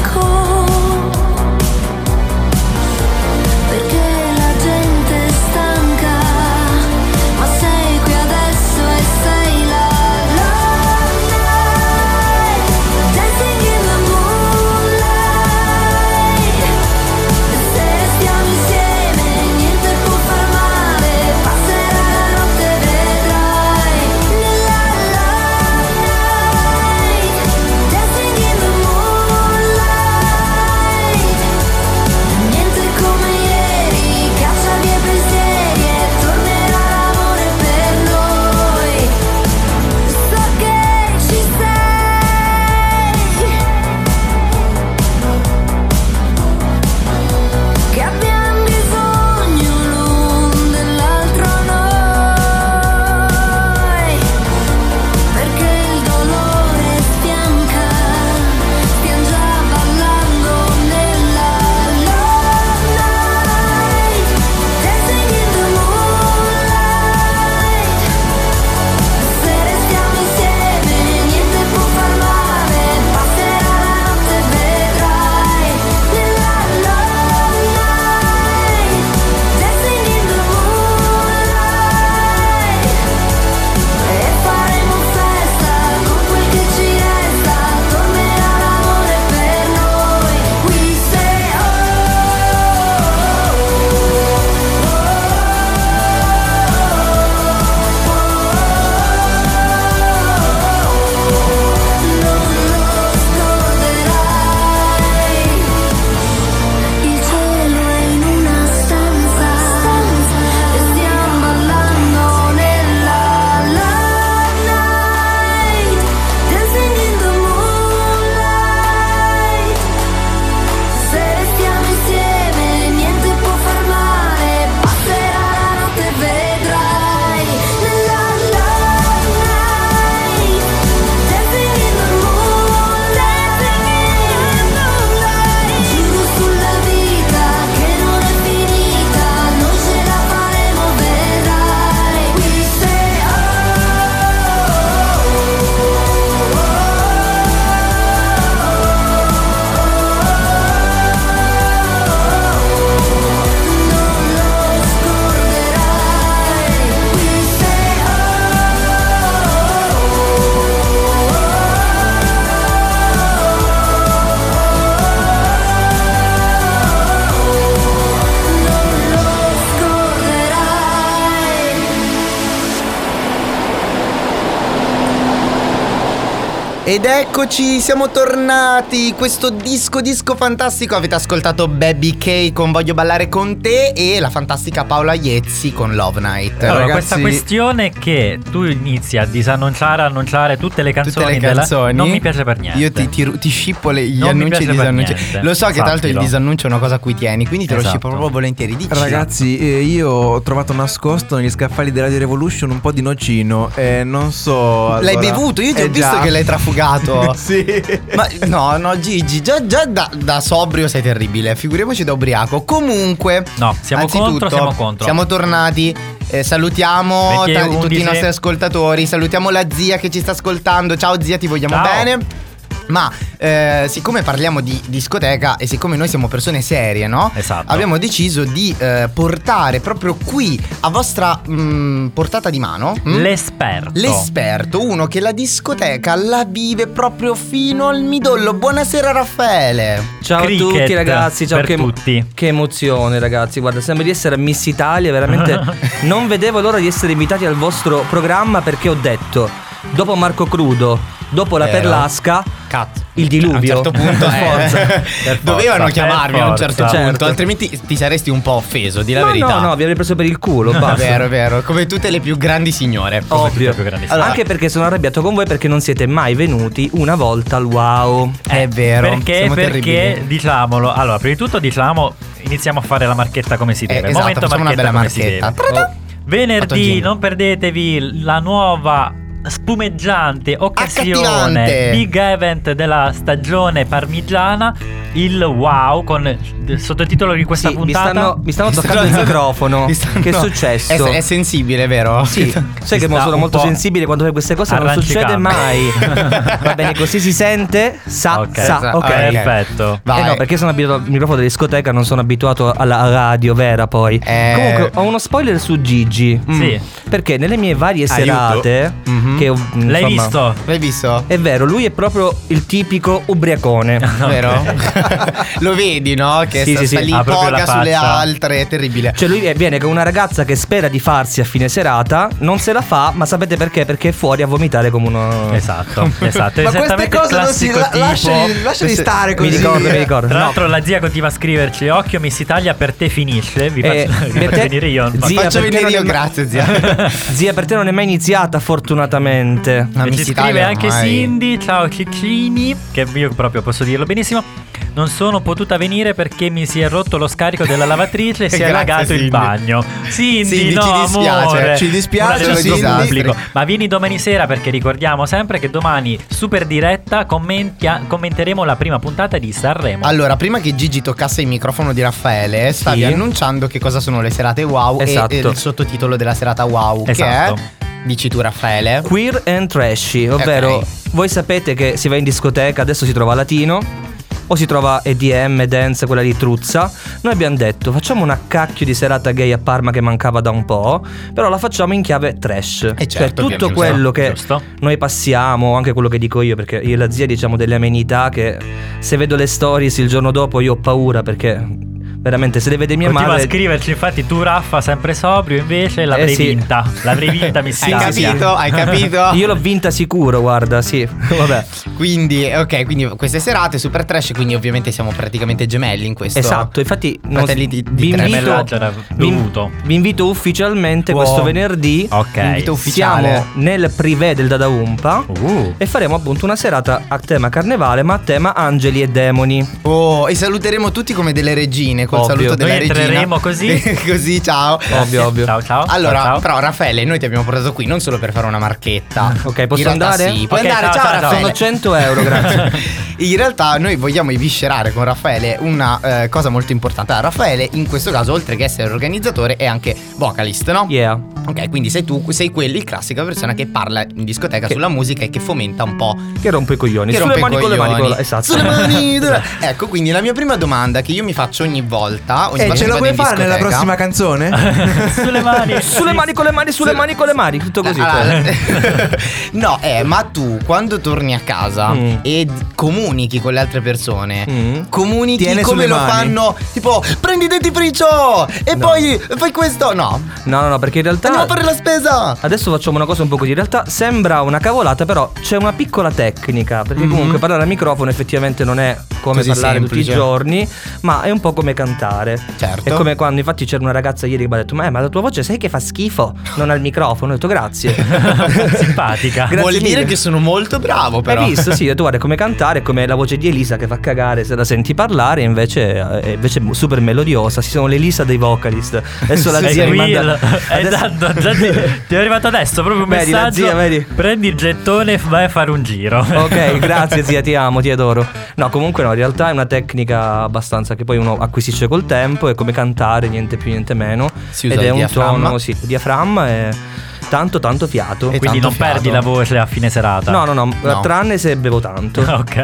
Ed eccoci, siamo tornati. Questo disco disco fantastico. Avete ascoltato Baby K con Voglio ballare con te e la fantastica Paola Iezzi con Love Night. Allora, Ragazzi- questa questione che tu inizi a disannunciare, annunciare tutte le canzoni, Tutte le della- canzoni non mi piace per niente. Io ti, ti, ti scippo le- gli Non mi annunci piace e per disannunci. niente. Lo so che tra l'altro il Sappilo. disannuncio è una cosa a cui tieni, quindi te lo Esatto. scippo proprio volentieri. Dici. Ragazzi, eh, io ho trovato nascosto negli scaffali di Radio Revolution un po' di nocino e non so. L'hai allora- bevuto? Io ti ho Eh, visto già. che l'hai trafugato. Sì. Ma no, no, Gigi, già, già da, da sobrio sei terribile. Figuriamoci da ubriaco. Comunque, No, siamo anzitutto, contro, siamo contro. Siamo tornati. eh, salutiamo venti e ta- tutti undici. i nostri ascoltatori. Salutiamo la zia che ci sta ascoltando. Ciao zia, ti vogliamo Ciao. bene. Ma eh, siccome parliamo di discoteca e siccome noi siamo persone serie, no? Esatto. Abbiamo deciso di eh, portare proprio qui a vostra mm, portata di mano mm? L'esperto. L'esperto, uno che la discoteca la vive proprio fino al midollo. Buonasera Raffaele. Ciao a Cricket tutti ragazzi, ciao per che, tutti. che emozione ragazzi, guarda sembra di essere a Miss Italia, veramente non vedevo l'ora di essere invitati al vostro programma perché ho detto, dopo Marco Crudo, dopo la Vero. Perlasca, Cazzo. il diluvio. A un certo punto per forza. eh, Per dovevano forza, chiamarmi per a un forza. certo punto, Certo. altrimenti ti saresti un po' offeso, di la Ma verità. no, no, vi avrei preso per il culo, È basta. vero, è vero, come tutte le più grandi signore. Ovvio. più grandi. Allora- Anche perché sono arrabbiato con voi perché non siete mai venuti una volta al wow. È vero. Perché, siamo perché terribili. diciamolo. Allora, prima di tutto diciamo, iniziamo a fare la marchetta come si Eh, deve. esatto, Momento facciamo una marchetta bella come si marchetta. deve. Tra-ta. Fatto Venerdì jingle. non perdetevi la nuova spumeggiante occasione, Accattivante. big event della stagione parmigiana, il wow, con il sottotitolo di questa Sì, mi puntata. stanno, mi stanno Mi toccando il stanno- microfono. mi stanno- Che è successo? È, è sensibile, vero? Sì, sai che mo sta sono un molto po' sensibile quando fai queste cose, non succede arrancicando. mai. Va bene, così si sente, sa, Ok, sa, ok. ok. Perfetto. Vai. Eh no, perché sono abituato al microfono della discoteca, non sono abituato alla radio vera poi. Eh. Comunque, ho uno spoiler su Gigi. Sì. Perché nelle mie varie Aiuto. serate, Mhm. che ho- L'hai insomma, visto? L'hai visto? È vero, lui è proprio il tipico ubriacone. Vero? Lo vedi, no? Che Sì, sta, sì, sta sì. lì Ha proprio poca la sulle faccia. altre, è terribile. Cioè lui viene con una ragazza che spera di farsi a fine serata, non se la fa, ma sapete perché? Perché è fuori a vomitare come uno... Esatto, esatto. Ma queste Esattamente cose il non si classico la- tipo. lasciali, lasciali stare Mi così. ricordo, mi ricordo. Tra No, l'altro la zia continua a scriverci: occhio Miss Italia, per te finisce. Vi Eh, faccio, vi per faccio te- venire io. zia, Faccio perché venire non io, è- grazie zia. Zia, per te non è mai iniziata, fortunatamente. La E Miss ci scrive Italia anche ormai- Cindy. Ciao Ciccini. Che io proprio posso dirlo benissimo. Non sono potuta venire perché mi si è rotto lo scarico della lavatrice e si è Grazie, allagato il Cindy. bagno. Cindy, Cindy, no, ci dispiace, amore. ci dispiace, Una del nostro Cindy. pubblico. Ma vieni domani sera perché ricordiamo sempre che domani, super diretta, commentia- commenteremo la prima puntata di Sanremo. Allora, prima che Gigi toccasse il microfono di Raffaele, stavi Sì. annunciando che cosa sono le serate wow Esatto. e, e il sottotitolo della serata wow, Esatto. che è, dici tu Raffaele, Queer and trashy, ovvero Ok. voi sapete che si va in discoteca, adesso si trova latino o si trova E D M, dance, quella di Truzza. Noi abbiamo detto facciamo una cacchio di serata gay a Parma che mancava da un po', però la facciamo in chiave trash. Eh certo, cioè tutto ovviamente. quello che Giusto. noi passiamo, anche quello che dico io, perché io e la zia diciamo delle amenità che se vedo le stories il giorno dopo io ho paura, perché veramente se le vede mia Continua madre... a scriverci, infatti tu Raffa sempre sobrio, invece l'avrei Eh sì. vinta. L'avrei vinta Miss hai Italia. capito? Hai capito? Io l'ho vinta sicuro, guarda, sì. Vabbè. Quindi, ok, quindi queste serate super trash, quindi ovviamente siamo praticamente gemelli in questo. Esatto, infatti non- Fratelli di- di vi, tre. invito, Mellaggio era vi, dovuto. vi invito ufficialmente Wow. questo venerdì. Ok. Invito ufficiale. Siamo nel privé del Dada Umpa Uh. e faremo appunto una serata a tema carnevale, ma a tema angeli e demoni. Oh, e saluteremo tutti come delle regine col Ovvio. saluto della Noi regina. entreremo così. Così, ciao. Ovvio, ovvio. Ciao ciao. Allora, ciao, ciao. però Raffaele, noi ti abbiamo portato qui non solo per fare una marchetta. Ok, posso In realtà andare? Sì, puoi Ok, andare, ciao, ciao, ciao, ciao. Raffaele. Sono cento euro, grazie. In realtà noi vogliamo eviscerare con Raffaele una eh, cosa molto importante. Allora, Raffaele in questo caso, oltre che essere organizzatore, è anche vocalist, no? Yeah. Ok, quindi sei tu, sei quelli, classica persona che parla in discoteca Che- sulla musica e che fomenta un po'. Che rompe i coglioni. Che Sulle rompe i mani con le mani coglioni. con la... Esatto. Sulle mani. Ecco, quindi la mia prima domanda che io mi faccio ogni volta volta. Ogni E volta ce che lo vado puoi in fare nella discoteca- prossima canzone? Sulle mani. Sulle mani con le mani, sulle mani con le mani, tutto così. Allora, cioè. no, eh, ma tu quando torni a casa Mm. e d- comunichi con le altre persone, Mm. comunichi Tiene come sulle lo mani. fanno, tipo prendi dentifricio e No. poi fai questo. No, No, no, no, perché in realtà andiamo a fare la spesa. adesso facciamo una cosa un po' così. In realtà sembra una cavolata, però c'è una piccola tecnica. Perché Mhm. comunque parlare al microfono effettivamente non è come Così parlare tutti semplice. i giorni, ma è un po' come cantare. Certo. È come quando, infatti, c'era una ragazza ieri che mi ha detto: Ma, eh, ma la tua voce sai che fa schifo? Non al microfono. Ho detto grazie. Simpatica. Grazie Vuol dire mille. che sono molto bravo, però. Hai visto? Sì, tu guarda, è come cantare, è come la voce di Elisa che fa cagare se la senti parlare, invece è invece super melodiosa. Si sono l'Elisa dei vocalist. Adesso la Sei zia mi qui, manda. adesso... esatto, già ti, ti è arrivato adesso proprio un Vedi, la messaggio. zia, vedi? Prendi il gettone e vai a fare un giro. Ok, grazie zia, ti amo, ti adoro. No, comunque no, in realtà è una tecnica abbastanza che poi uno acquisisce col tempo, è come cantare, niente più, niente meno. Si usa Ed il è un diaframma. tono, sì, diaframma e tanto tanto fiato. E Quindi tanto non perdi fiato. la voce a fine serata. No, no, no, No. tranne se bevo tanto.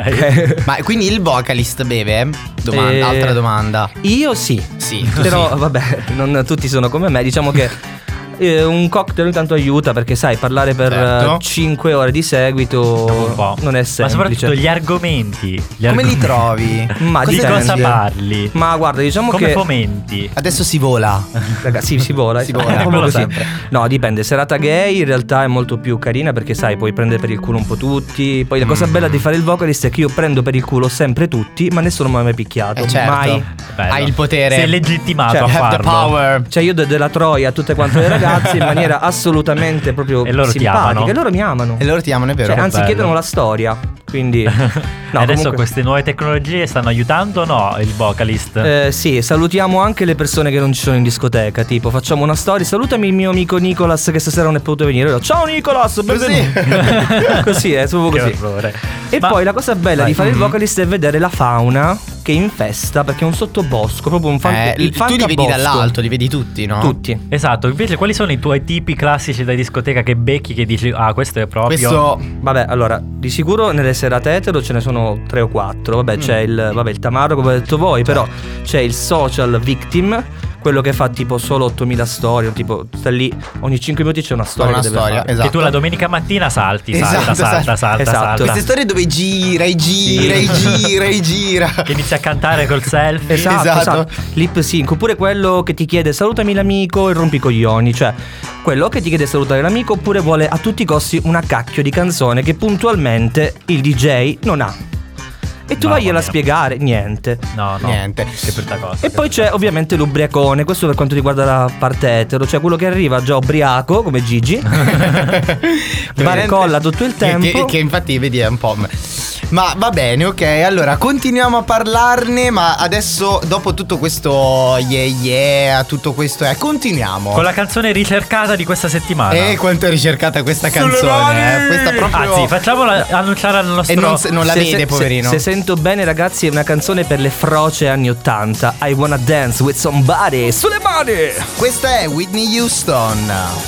Ok. Ma quindi il vocalist beve? Domanda, Eh, altra domanda. Io sì. Sì, tu Però sì. vabbè, non tutti sono come me, diciamo che eh, un cocktail ogni tanto aiuta perché sai, parlare per Certo. cinque ore di seguito Un po'. non è Ma semplice. soprattutto gli argomenti. Gli Come li argomenti. trovi? Ma Di dipende. cosa parli? Ma guarda, diciamo Come che fomenti? Adesso si vola. Ragazzi, si vola, Si eh, vola, proprio quello così. sempre. No, dipende. Serata gay in realtà è molto più carina perché sai, puoi prendere per il culo un po' tutti. Poi la cosa Mm. bella di fare il vocalist è che io prendo per il culo sempre tutti, ma nessuno mi ha mai picchiato. Eh, certo. Mai. Bello. Hai il potere. Sei legittimato Cioè, a Have farlo. the power. Cioè io do della troia a tutte quante le ragazze in maniera assolutamente proprio E loro ti simpatica. amano. E loro mi amano. E loro ti amano, è vero. Cioè, anzi bello. chiedono la storia. Quindi no, e adesso comunque- queste nuove tecnologie stanno aiutando o no il vocalist? Eh, sì, salutiamo anche le persone che non ci sono in discoteca. Tipo, facciamo una storia. Salutami il mio amico Nicolas che stasera non è potuto venire. Io, ciao Nicolas, benvenuto. Così è, proprio Che così. orrore. E Ma- poi la cosa bella Vai. di fare il Mhm. vocalist è vedere la fauna che infesta, perché è un sottobosco, proprio un fan- Eh, il tu li vedi fantabosco. dall'alto, li vedi tutti, no? Tutti. Esatto, invece quali sono i tuoi tipi classici da discoteca che becchi che dici ah questo è proprio Questo Vabbè, allora, di sicuro nelle serate etero ce ne sono tre o quattro. Vabbè, c'è il vabbè, il Tamaro, come avete detto voi, però c'è il social victim, quello che fa tipo solo ottomila storie, tipo sta lì ogni cinque minuti c'è una storia una che deve storia, fare. esatto. che tu la domenica mattina salti, salta, Esatto, salta, esatto. salta, Esatto. salta. Queste storie dove gira e gira e gira e gira. Che inizi a cantare col selfie. Esatto, Esatto. esatto. Lip sync, oppure quello che ti chiede salutami l'amico e rompi i coglioni, cioè quello che ti chiede salutare l'amico oppure vuole a tutti i costi una cacchio di canzone che puntualmente il D J non ha. E tu Mamma vai a mia. spiegare niente. No, no. Niente. Che brutta cosa. E poi c'è ovviamente l'ubriacone, questo per quanto riguarda la parte etero, cioè quello che arriva già ubriaco come Gigi, barcolla tutto il Che- tempo. Che, che infatti vedi è un po'. Ma va bene, ok. Allora continuiamo a parlarne. Ma adesso, dopo tutto questo yeah yeah, tutto questo, eh, continuiamo. Con la canzone ricercata di questa settimana. E quanto è ricercata questa canzone? Eh? Questa proprio. Anzi, facciamola annunciare al nostro E non, se- non la Se- vede, se- poverino. Se, se sento bene, ragazzi, è una canzone per le froce anni ottanta. I wanna dance with somebody. Sulle mani! Questa è Whitney Houston.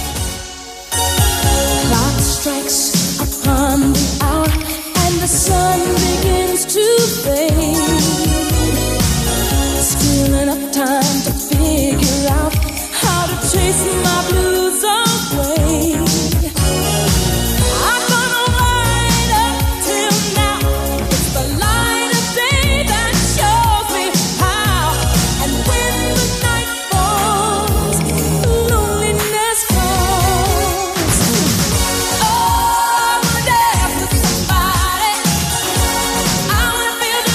Clock strikes upon the hour and the sun begins to fade. Still enough time to figure out how to chase my blues away. I'm gonna ride up till now. It's the light of day that shows me how. And when the night falls, loneliness falls. Oh, I wanna dance with somebody. I wanna feel the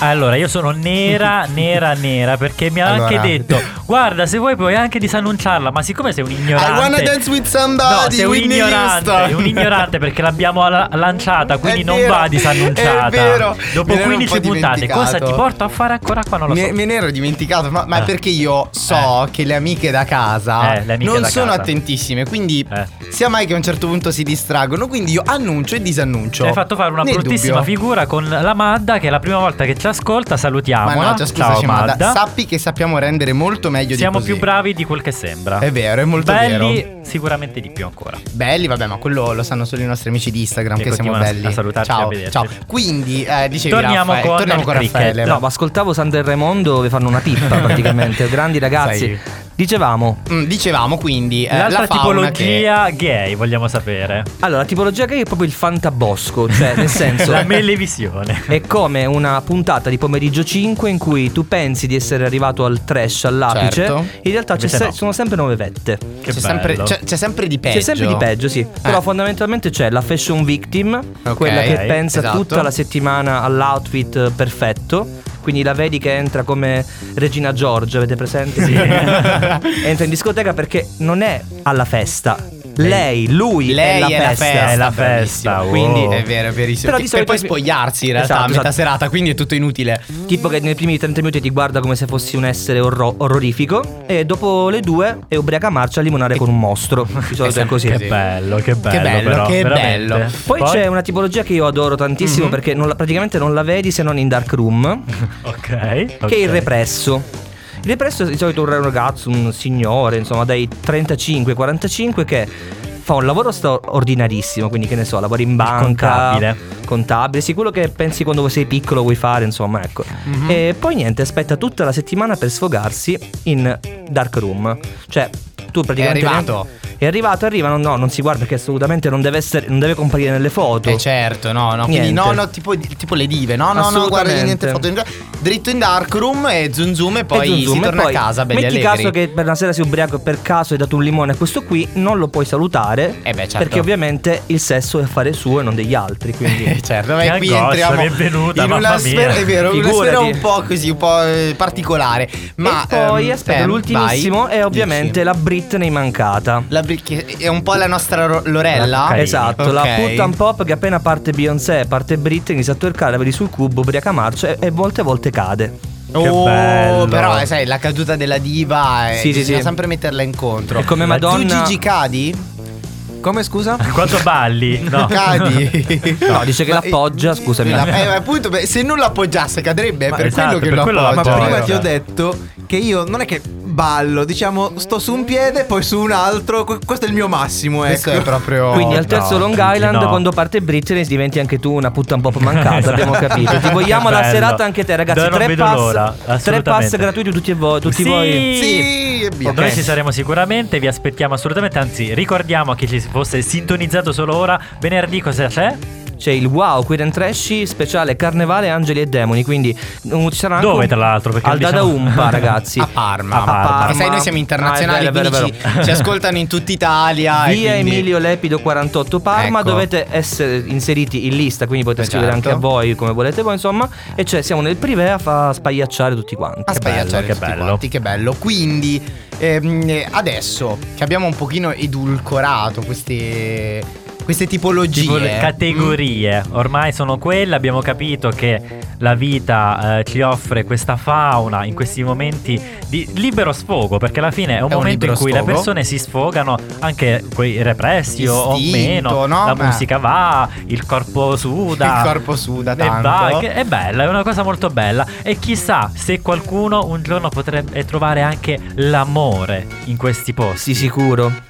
Allora, io sono nera, nera, nera, perché mi ha Allora. anche detto: guarda, se vuoi puoi anche disannunciarla. Ma siccome sei un ignorante, I wanna dance with no, somebody, sei un Whitney ignorante, Houston. un ignorante perché l'abbiamo la- lanciata, quindi È non vero, va disannunciata. è vero. Dopo Me ne ero un quindici po' puntate, dimenticato. cosa ti porto a fare ancora qua? Non lo so. Me, me ne ero dimenticato, ma, ma Eh. perché io so Eh. che le amiche da casa Eh, le amiche non da sono casa. attentissime, quindi Eh. sia mai che a un certo punto si distraggono, quindi io annuncio e disannuncio. Ci hai fatto fare una Nel bruttissima dubbio. figura con la Madda, che è la prima volta che ci ascolta. Salutiamola. Ma no, cioè, scusaci, Ciao Madda, Madda. sappi che sappiamo rendere molto meglio Siamo di così. più bravi di quel che sembra. È vero, è molto Belli, vero. sicuramente di più ancora. Belli, vabbè, ma quello lo sanno solo i nostri amici di Instagram Che che siamo continuano a- belli. a salutarci e ciao, a vederci. ciao. Quindi, eh, dicevi Torniamo Raffaele, con torniamo con cricket. Raffaele. No, ma ascoltavo Sandro e Raimondo che fanno una pippa praticamente. Grandi ragazzi. Sai. Dicevamo. Mm, dicevamo quindi eh, L'altra la fauna che tipologia gay, vogliamo sapere. Allora, la tipologia gay è proprio il fantabosco. Cioè, nel senso. La melevisione. È come una puntata di pomeriggio cinque in cui tu pensi di essere arrivato al trash, all'apice. Certo. In realtà c'è Invece se- no. sono sempre nuove vette. Che c'è, bello. sempre, c'è, c'è sempre di peggio. C'è sempre di peggio, sì. Però Eh. fondamentalmente c'è la fashion victim, Ok, quella che pensa esatto. tutta la settimana all'outfit perfetto. Quindi la vedi che entra come Regina George, avete presente? Sì. Entra in discoteca perché non è alla festa. Lei, lui Lei è la è la festa. festa, È la bravissimo. festa, Quindi wow. è vero, è verissimo. Però Che- di per solito- poi spogliarsi in realtà Esatto, a metà esatto. serata, quindi è tutto inutile. Tipo che nei primi trenta minuti ti guarda come se fossi un essere orro- orrorifico e dopo le due è ubriaca a marcia a limonare con un mostro. Di solito è così. Che bello, che bello, bello, però, che veramente. bello. Poi, c'è una tipologia che io adoro tantissimo perché non la- praticamente non la vedi se non in dark room, Ok, che è il represso. Il represso è di solito un ragazzo, un signore, insomma, dai trentacinque quarantacinque che fa un lavoro straordinarissimo, quindi che ne so, lavori in banca, contabile. contabile, sì, quello che pensi quando sei piccolo vuoi fare, insomma, ecco. E poi niente, aspetta tutta la settimana per sfogarsi in dark room. Cioè, tu praticamente È arrivato? È arrivato, arriva, no, no, non si guarda perché assolutamente non deve essere, non deve comparire nelle foto. Eh certo, no, no. Quindi Niente. no, no, tipo, tipo le dive. No, no, no, guarda niente foto. in- Dritto in dark room e zoom zoom e poi E zoom zoom, si e torna poi a casa belli metti allegri. caso che per una sera sei ubriaco e per caso hai dato un limone a questo qui, non lo puoi salutare. Eh beh, certo. Perché ovviamente il sesso è affare suo e non degli altri. Quindi Eh, certo, Che beh, qui angoscia, entriamo benvenuta, in una mamma sfera, mia. è vero, una Figurati. sfera un po' così, un po' eh, particolare. Ma e poi ehm, aspetta, eh, l'ultimissimo vai. è ovviamente Dici. la Britney mancata. La Bri- che è un po' la nostra ro- Lorella. Ok. Esatto, la Ok. puttan pop che appena parte Beyoncé, parte Britney, inizia a twerkare, la vedi sul cubo, ubriaca marcia e, e volte a volte cade. Oh, bello. però eh, sai, la caduta della diva è, Sì, sì, bisogna sì. sempre metterla incontro. È come Ma Madonna- Tu Gigi cadi? Come scusa? Quanto balli? No. Cadi? No, dice che Ma- l'appoggia, scusami. La- eh, ma appunto, beh, se non l'appoggiasse cadrebbe, è Ma per esatto, quello che per lo quello appoggia. Ma l'appoggia. prima Vero. ti ho detto che io non è che ballo, diciamo, sto su un piede, poi su un altro. que- Questo è il mio massimo, Questo ecco. è proprio. Quindi al terzo no, Long Gigi, Island, no. quando parte Britney, diventi anche tu una puttan pop mancata. Abbiamo capito. Ti vogliamo Che la bello. serata anche te, ragazzi. Dove non tre vedo pass, l'ora, tre assolutamente. pass gratuiti tutti, e voi, tutti Sì. voi. Sì, e via. Noi Ok. ci saremo sicuramente, vi aspettiamo assolutamente. Anzi, ricordiamo a chi ci fosse sintonizzato solo ora. Venerdì cosa c'è? C'è il Wow Queer and Trashy speciale Carnevale Angeli e Demoni. Quindi uh, ci sarà anche Dove, un- tra l'altro? Perché Al non Dada diciamo- Umpa, ragazzi. A Parma. A Parma. E sai, noi siamo internazionali, Ah, è vero, è vero, quindi è vero. ci, ci ascoltano in tutta Italia. e Via quindi- Emilio Lepido quarantotto Parma. Ecco. Dovete essere inseriti in lista, quindi potete Eh, scrivere certo. anche a voi come volete voi, insomma. E cioè siamo nel privé a fa spagliacciare tutti quanti. A spaiacciare bello, che tutti bello. quanti, che bello. Quindi ehm, eh, adesso che abbiamo un pochino edulcorato queste queste tipologie, Tipo le categorie, ormai sono quelle. Abbiamo capito che la vita eh, ci offre questa fauna in questi momenti di libero sfogo, perché alla fine è un È un momento in libero cui le sfogo. persone si sfogano, anche quei repressi o- o Istinto, meno. no? La Beh. musica va, il corpo suda. Il corpo suda E tanto. va, che- è bella, è una cosa molto bella. E chissà se qualcuno un giorno potrebbe trovare anche l'amore in questi posti. Sì, sicuro.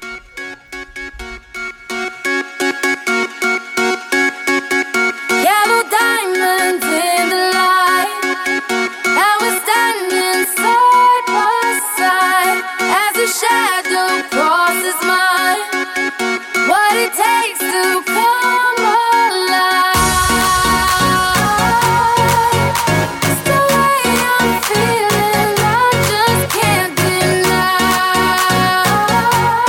Yellow diamonds in the light, and we're standing side by side as a shadow crosses mine. What it takes to come alive. It's the way I'm feeling, I just can't deny.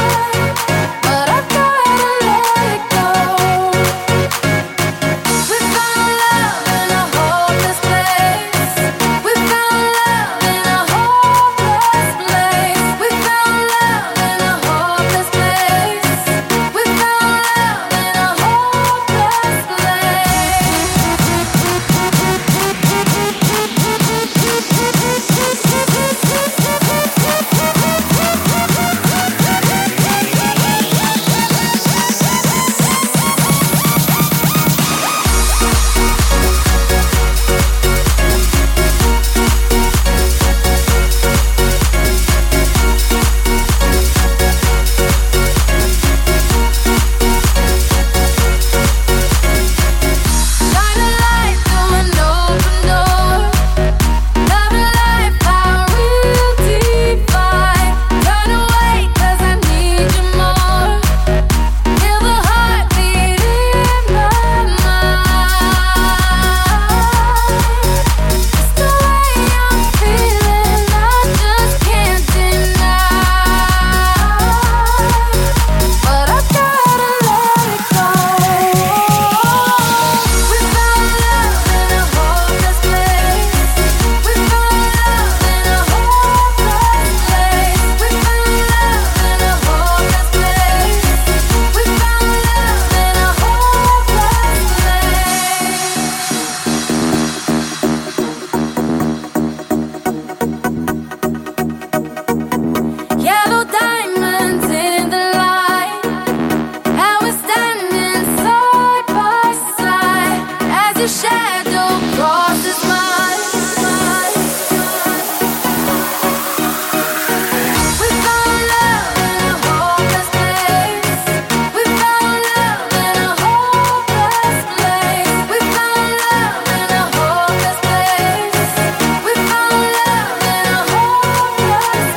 a shadow crosses my mind. We found love in a hopeless place. We found love in a hopeless place. We found love in a hopeless place. We found love in a hopeless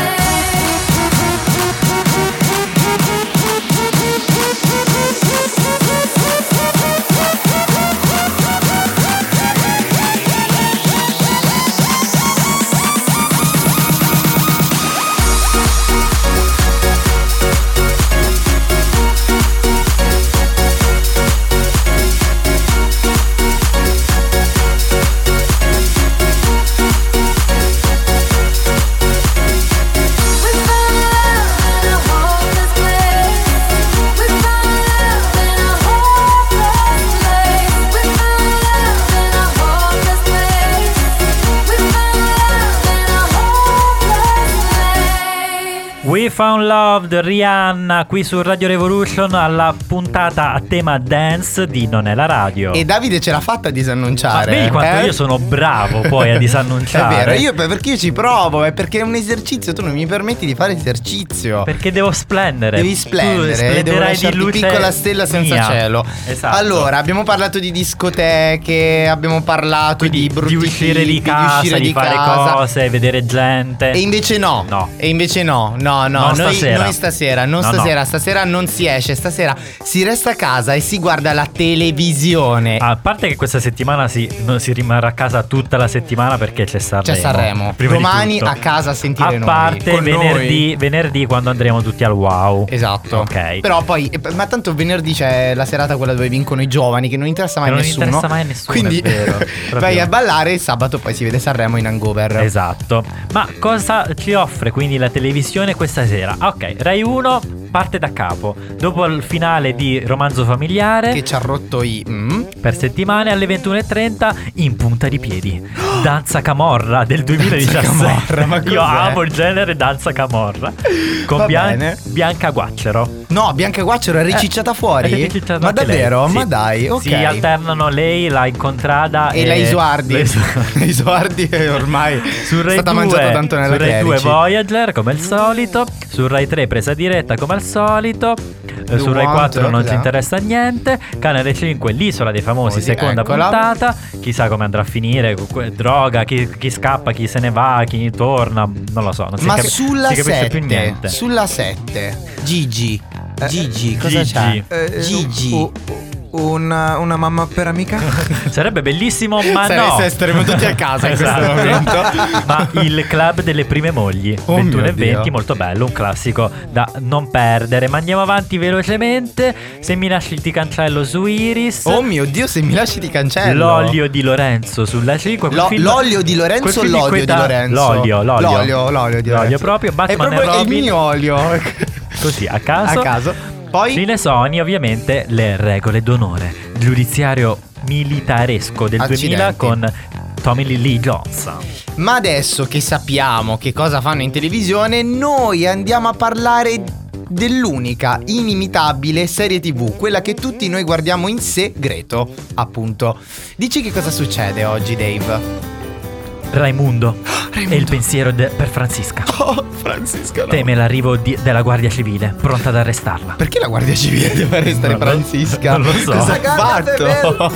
We Found Love di Rihanna qui su Radio Revolution alla puntata a tema dance di Non è la radio. E Davide ce l'ha fatta a Ma disannunciare. vedi quanto eh? io sono bravo poi a È disannunciare. vero, io perché io ci provo, è perché è un esercizio, tu non mi permetti di fare esercizio. Perché devo splendere. Devi Tu splendere, devo splenderai di lasciarti luce piccola stella senza mia. cielo. Esatto. Allora, abbiamo parlato di discoteche, abbiamo parlato Quindi di brutti di uscire di tipi, casa, uscire di, di fare casa. cose, vedere gente. E invece no. No. E invece no. No, no, Non noi stasera. noi stasera, non No, stasera, no. stasera non si esce, stasera si resta a casa e si guarda la televisione. A parte che questa settimana si, non si rimarrà a casa tutta la settimana perché c'è Sanremo. C'è Sanremo. Prima di Domani tutto. a casa a sentire A noi. parte Con venerdì, noi. venerdì quando andremo tutti al wow. Esatto. Ok. Però poi, eh, ma tanto venerdì c'è la serata quella dove vincono i giovani, che non interessa mai Che a non nessuno. interessa mai a nessuno, Quindi è vero. Proprio. vai a ballare e sabato poi si vede Sanremo in hangover. Esatto. Ma cosa ci offre quindi la televisione questa sera? Ok, Rai uno parte da capo. Dopo il finale di Romanzo familiare, Che ci ha rotto i mm. per settimane alle ventuno e trenta in punta di piedi. Danza Camorra del duemiladiciassette. Camorra, ma Io cos'è? amo il genere Danza Camorra. Con Va Bian- bene. Bianca Guaccero. No, Bianca Guaccero è ricicciata fuori. È ricicciata Ma anche lei, davvero? sì. Ma dai, ok. Si alternano lei, la incontrada E la Isuardi. la Isuardi. La Isuardi è ormai Su è Rai stata due, mangiata tanto nella su Rai due Clerici. Voyager come al solito, su Rai tre presa diretta come al solito, eh, su Rai Want, quattro non cos'è? ci interessa niente, Canale cinque l'Isola dei Famosi, Così, seconda eccola. puntata, chissà come andrà a finire, con que- droga, chi, chi scappa, chi se ne va, chi torna, non lo so, non si, Ma capi- sulla si capisce più sette, niente. sulla sette, Gigi. Gigi, cosa Gigi. c'è? Eh, Gigi. u- u- una, una mamma per amica? Sarebbe bellissimo, ma Sare- no. se staremo tutti a casa in questo Esatto. momento. Ma il club delle prime mogli, Oh ventuno mio e venti, Dio. molto bello, un classico da non perdere. Ma andiamo avanti velocemente. Se mi lasci ti cancello su Iris. Oh mio Dio, se mi lasci ti cancello. L'olio di Lorenzo sulla cinque. quel Lo- film- l'olio di Lorenzo quel o film l'odio queta- di Lorenzo? L'olio, l'olio. L'olio, l'olio di L'olio Lorenzo. proprio, Batman è proprio e Robin. il mio olio. Così, a caso. A caso. Poi Cinesoni, ovviamente, le regole d'onore. Giudiziario militaresco del duemila Accidenti. con Tommy Lee Jones. Ma adesso che sappiamo che cosa fanno in televisione, noi andiamo a parlare dell'unica inimitabile serie tv, quella che tutti noi guardiamo in segreto, appunto. Dici che cosa succede oggi, Dave? Raimundo. E il pensiero de- per Francisca. Oh, Francisca, no. Teme l'arrivo di- della Guardia Civile, pronta ad arrestarla. Perché la Guardia Civile deve arrestare Non lo- Francisca? non lo so. Cosa ha fatto?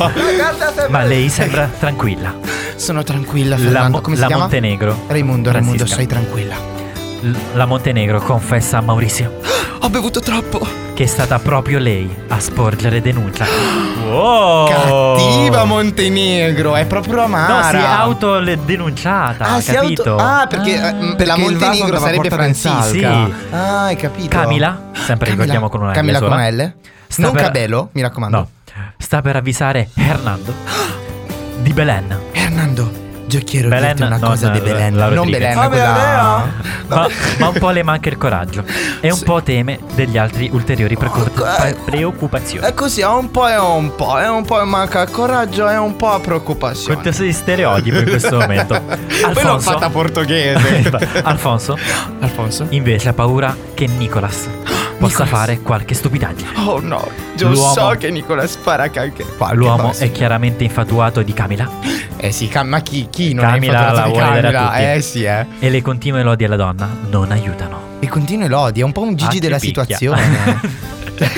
Ma lei sembra tranquilla. Sono tranquilla, La, Fernando. Mo- Come si la chiama? Montenegro. Raimundo, Raimundo, Francisca. stai tranquilla. L- la Montenegro confessa a Maurizio Ho bevuto troppo. che è stata proprio lei a sporgere denuncia. Wow! Cattiva Montenegro, è proprio No, amara. si è autodenunciata. Ah, si è capito? auto- ah, perché, eh, Perché la il vaso Montenegro andava sarebbe portato in Francisca. Sì. Ah, hai capito. Camila, sempre ricordiamo con una L Camila sola. con L. Sta Non per- Cabello, mi raccomando. No, sta per avvisare Hernando di Belen. Hernando, io quiero Belen, dirti una non cosa di la- Belen. la Non Rodriguez. Belen, Ah, quella... Ma, ma un po' le manca il coraggio e un Sì. po' teme degli altri ulteriori preoccup- Oh, eh. preoccupazioni. È così, è un po' e un po', è un po' manca il coraggio e un po' a preoccupazione. Quanto sei stereotipo in questo momento. Poi l'ho Alfonso, fatta portoghese. Alfonso Alfonso? invece ha paura che Nicolas possa Nicolas. fare qualche stupidaggine. Oh no, io L'uomo- so che Nicola spara anche qualche L'uomo cosa. è chiaramente infatuato di Camila Eh sì, Cam- ma chi, chi non Camila è infatuato la di vuole vedere a Camila? tutti. Eh sì, eh. e le continue lodi alla donna non aiutano. E continua e lodi, è un po' un Gigi Ah, della ti picchia. situazione.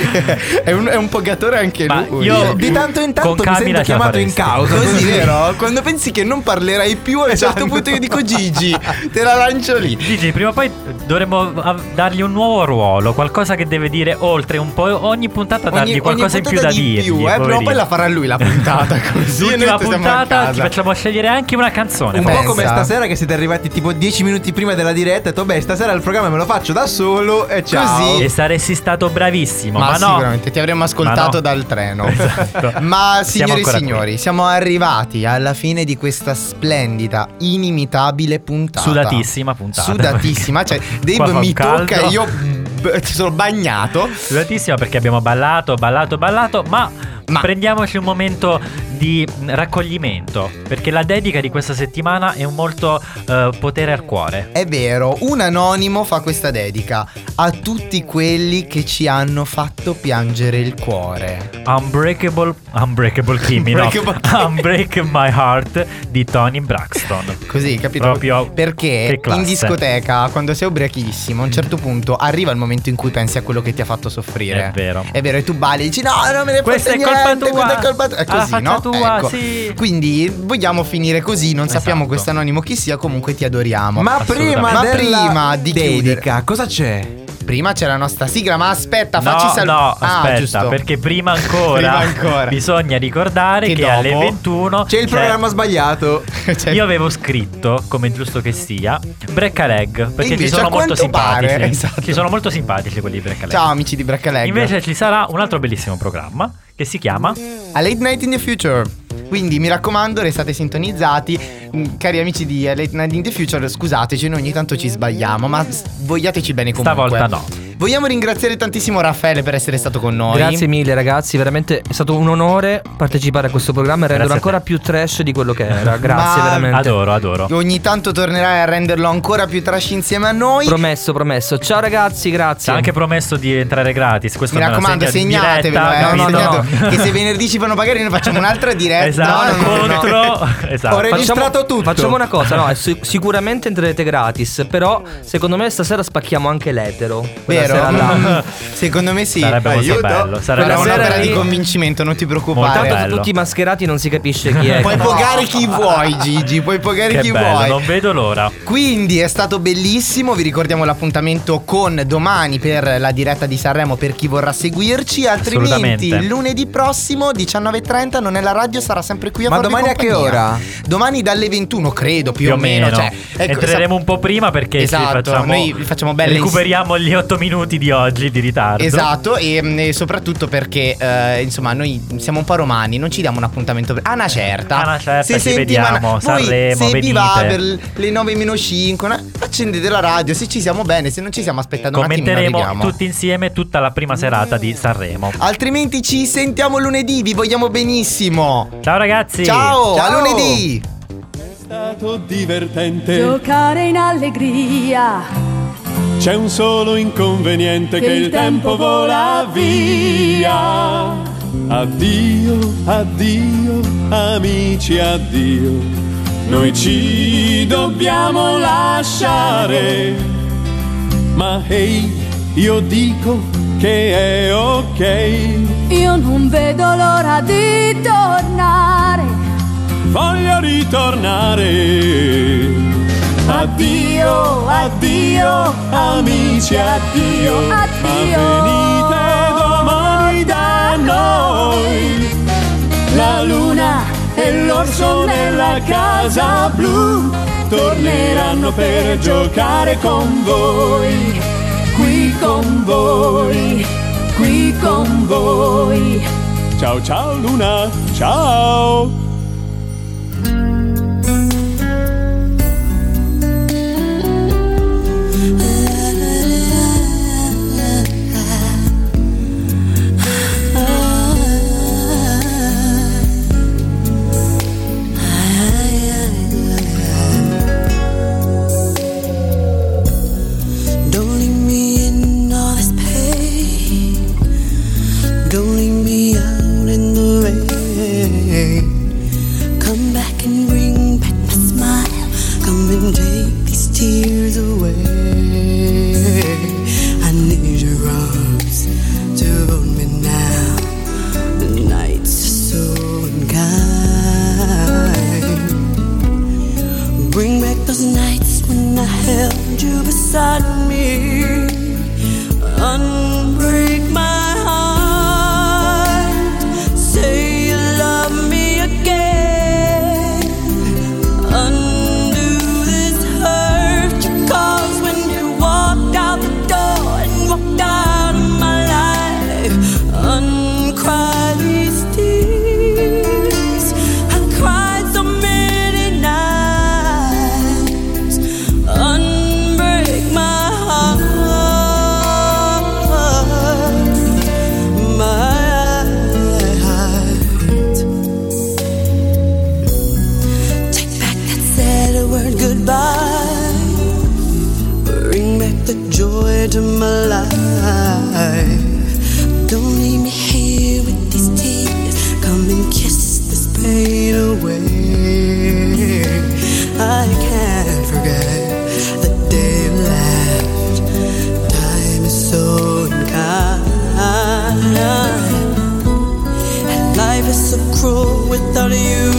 è, un, è un pogatore anche Ma lui. io- Di tanto in tanto Con mi Camila sento ce la chiamato in faresti. causa. Così, vero? Quando pensi che non parlerai più, a un certo Esatto. punto io dico Gigi, te la lancio lì. Gigi, prima o poi dovremmo av- dargli un nuovo ruolo, qualcosa che deve dire oltre un po'. Ogni puntata dargli qualcosa in più da di dirgli. più, eh, prima o poverino. poi la farà lui la puntata così. e noi L'ultima stiamo a puntata ti casa. facciamo scegliere anche una canzone. Un po' Pensa. come stasera che siete arrivati tipo dieci minuti prima della diretta. Ho detto, beh, stasera il programma me lo faccio da solo e ciao. Così. E saresti stato bravissimo, ma, Ma, no. sicuramente ti avremmo ascoltato Ma no. dal treno. Esatto. Ma Siamo signori e ancora signori, qui. siamo arrivati alla fine di questa splendida, inimitabile puntata. Sudatissima puntata. Sudatissima, cioè Dave Qua fa mi un caldo. tocca e io b- ti sono bagnato. Sudatissima perché abbiamo ballato, ballato, ballato, ma, Ma- prendiamoci un momento di raccoglimento, perché la dedica di questa settimana è un molto eh, potere al cuore. È vero, un anonimo fa questa dedica a tutti quelli che ci hanno fatto piangere il cuore. Unbreakable Unbreakable Kimmy, no. Unbreakable Kimmy. Unbreak My Heart di Tony Braxton. Così, capito? Proprio Perché che classe. in discoteca, quando sei ubriachissimo, a un certo punto arriva il momento in cui pensi a quello che ti ha fatto soffrire. È vero. È vero, e tu balli e dici: no, non me ne Questa fotte è colpa niente, tua. questa è colpa tua. È Alla così, faccia no? tua, Ecco. sì. Quindi vogliamo finire così. Non sappiamo Esatto. questo anonimo chi sia, comunque ti adoriamo. Ma Assolutamente. prima, Ma della prima di dedica, chiudere- cosa c'è? Prima c'è la nostra sigla, ma aspetta, No, facci salutare. no, aspetta, giusto. perché prima ancora, Prima ancora. bisogna ricordare Che che, dopo alle ventuno C'è il programma sbagliato. Cioè, Io avevo scritto, come giusto che sia, Break a Leg, perché ci Invece, sono a molto quanto pare, simpatici. esatto. Ci sono molto simpatici quelli di Break a Leg. ciao amici di Braccalegg. Invece ci sarà un altro bellissimo programma che si chiama A Late Night in the Future. Quindi mi raccomando, restate sintonizzati. Mm, Cari amici di A Late Night in the Future, scusateci, noi ogni tanto ci sbagliamo, ma s- vogliateci bene comunque. Stavolta no. Vogliamo ringraziare tantissimo Raffaele per essere stato con noi. Grazie mille ragazzi, veramente è stato un onore partecipare a questo programma e renderlo Grazie a ancora più trash di quello che era. Grazie Ma- veramente. Adoro, adoro. Ogni tanto tornerai a renderlo ancora più trash insieme a noi. Promesso, promesso. Ciao ragazzi, Ci grazie. ha anche promesso di entrare gratis. Questo Mi me lo raccomando, segna in segnatevelo, diretta, eh, no, no, segnate- no. che se venerdì ci fanno pagare noi facciamo un'altra diretta. Esatto, No, no, no, no. contro. Esatto. Ho registrato tutto. Facciamo una cosa, no, sic- sicuramente entrerete gratis, però secondo me stasera spacchiamo anche l'etero. Quella Vero? sera là. Mm, Secondo me sì. Sarebbe molto Aiuto. bello, sarebbe Quella è una un'opera sera di lì- convincimento, non ti Molto preoccupare. Tanto bello. tutti mascherati non si capisce chi è. Puoi No. pogare chi vuoi, Gigi. Puoi pogare Che chi bello, vuoi. non vedo l'ora. Quindi è stato bellissimo, vi ricordiamo l'appuntamento con domani per la diretta di Sanremo per chi vorrà seguirci, altrimenti Assolutamente. lunedì prossimo diciannove e trenta non è la radio, sarà sempre qui a Ma farvi domani a che compagnia. ora? Domani dalle ventuno credo, più, Più o meno, cioè, ecco, entreremo un po' prima perché ci Esatto, facciamo, noi vi facciamo belle recuperiamo gli otto minuti di oggi di ritardo. Esatto, e, e soprattutto perché eh, insomma noi siamo un po' romani, non ci diamo un appuntamento per... a una certa. A una certa, ci senti, vediamo, ma- voi Sanremo, se vi va venite. per le nove meno cinque, no? Accendete la radio, se ci siamo bene, se non ci siamo aspettando un attimo Commenteremo arriviamo. tutti insieme tutta la prima serata di Sanremo. Altrimenti ci sentiamo lunedì, vi vogliamo benissimo. Ciao ragazzi. Ciao, Ciao. a lunedì. Stato divertente, Giocare in allegria, c'è un solo inconveniente che il tempo vola via. Addio, addio, amici, addio. Noi ci dobbiamo lasciare. Ma ehi, io dico che è ok. io non vedo l'ora di tornare. Voglio ritornare. Addio, addio, amici, addio. Addio. Ma venite domani da noi. La luna e l'orso nella casa blu torneranno per giocare con voi. Qui con voi, qui con voi. Ciao ciao luna, ciao. Don't leave me in all this pain. inside me. Unbreak my heart. Say you love me again. Undo this hurt you caused when you walked out the door and walked out of my life. Uncry these tears. I cried so many nights. Unbreak my heart. My heart. Take back that sad word goodbye. Bring back the joy to my life. Don't leave me here with these tears. Come and kiss this pain away. I can't forget the day you left. Time is so unkind, and life is so cruel without you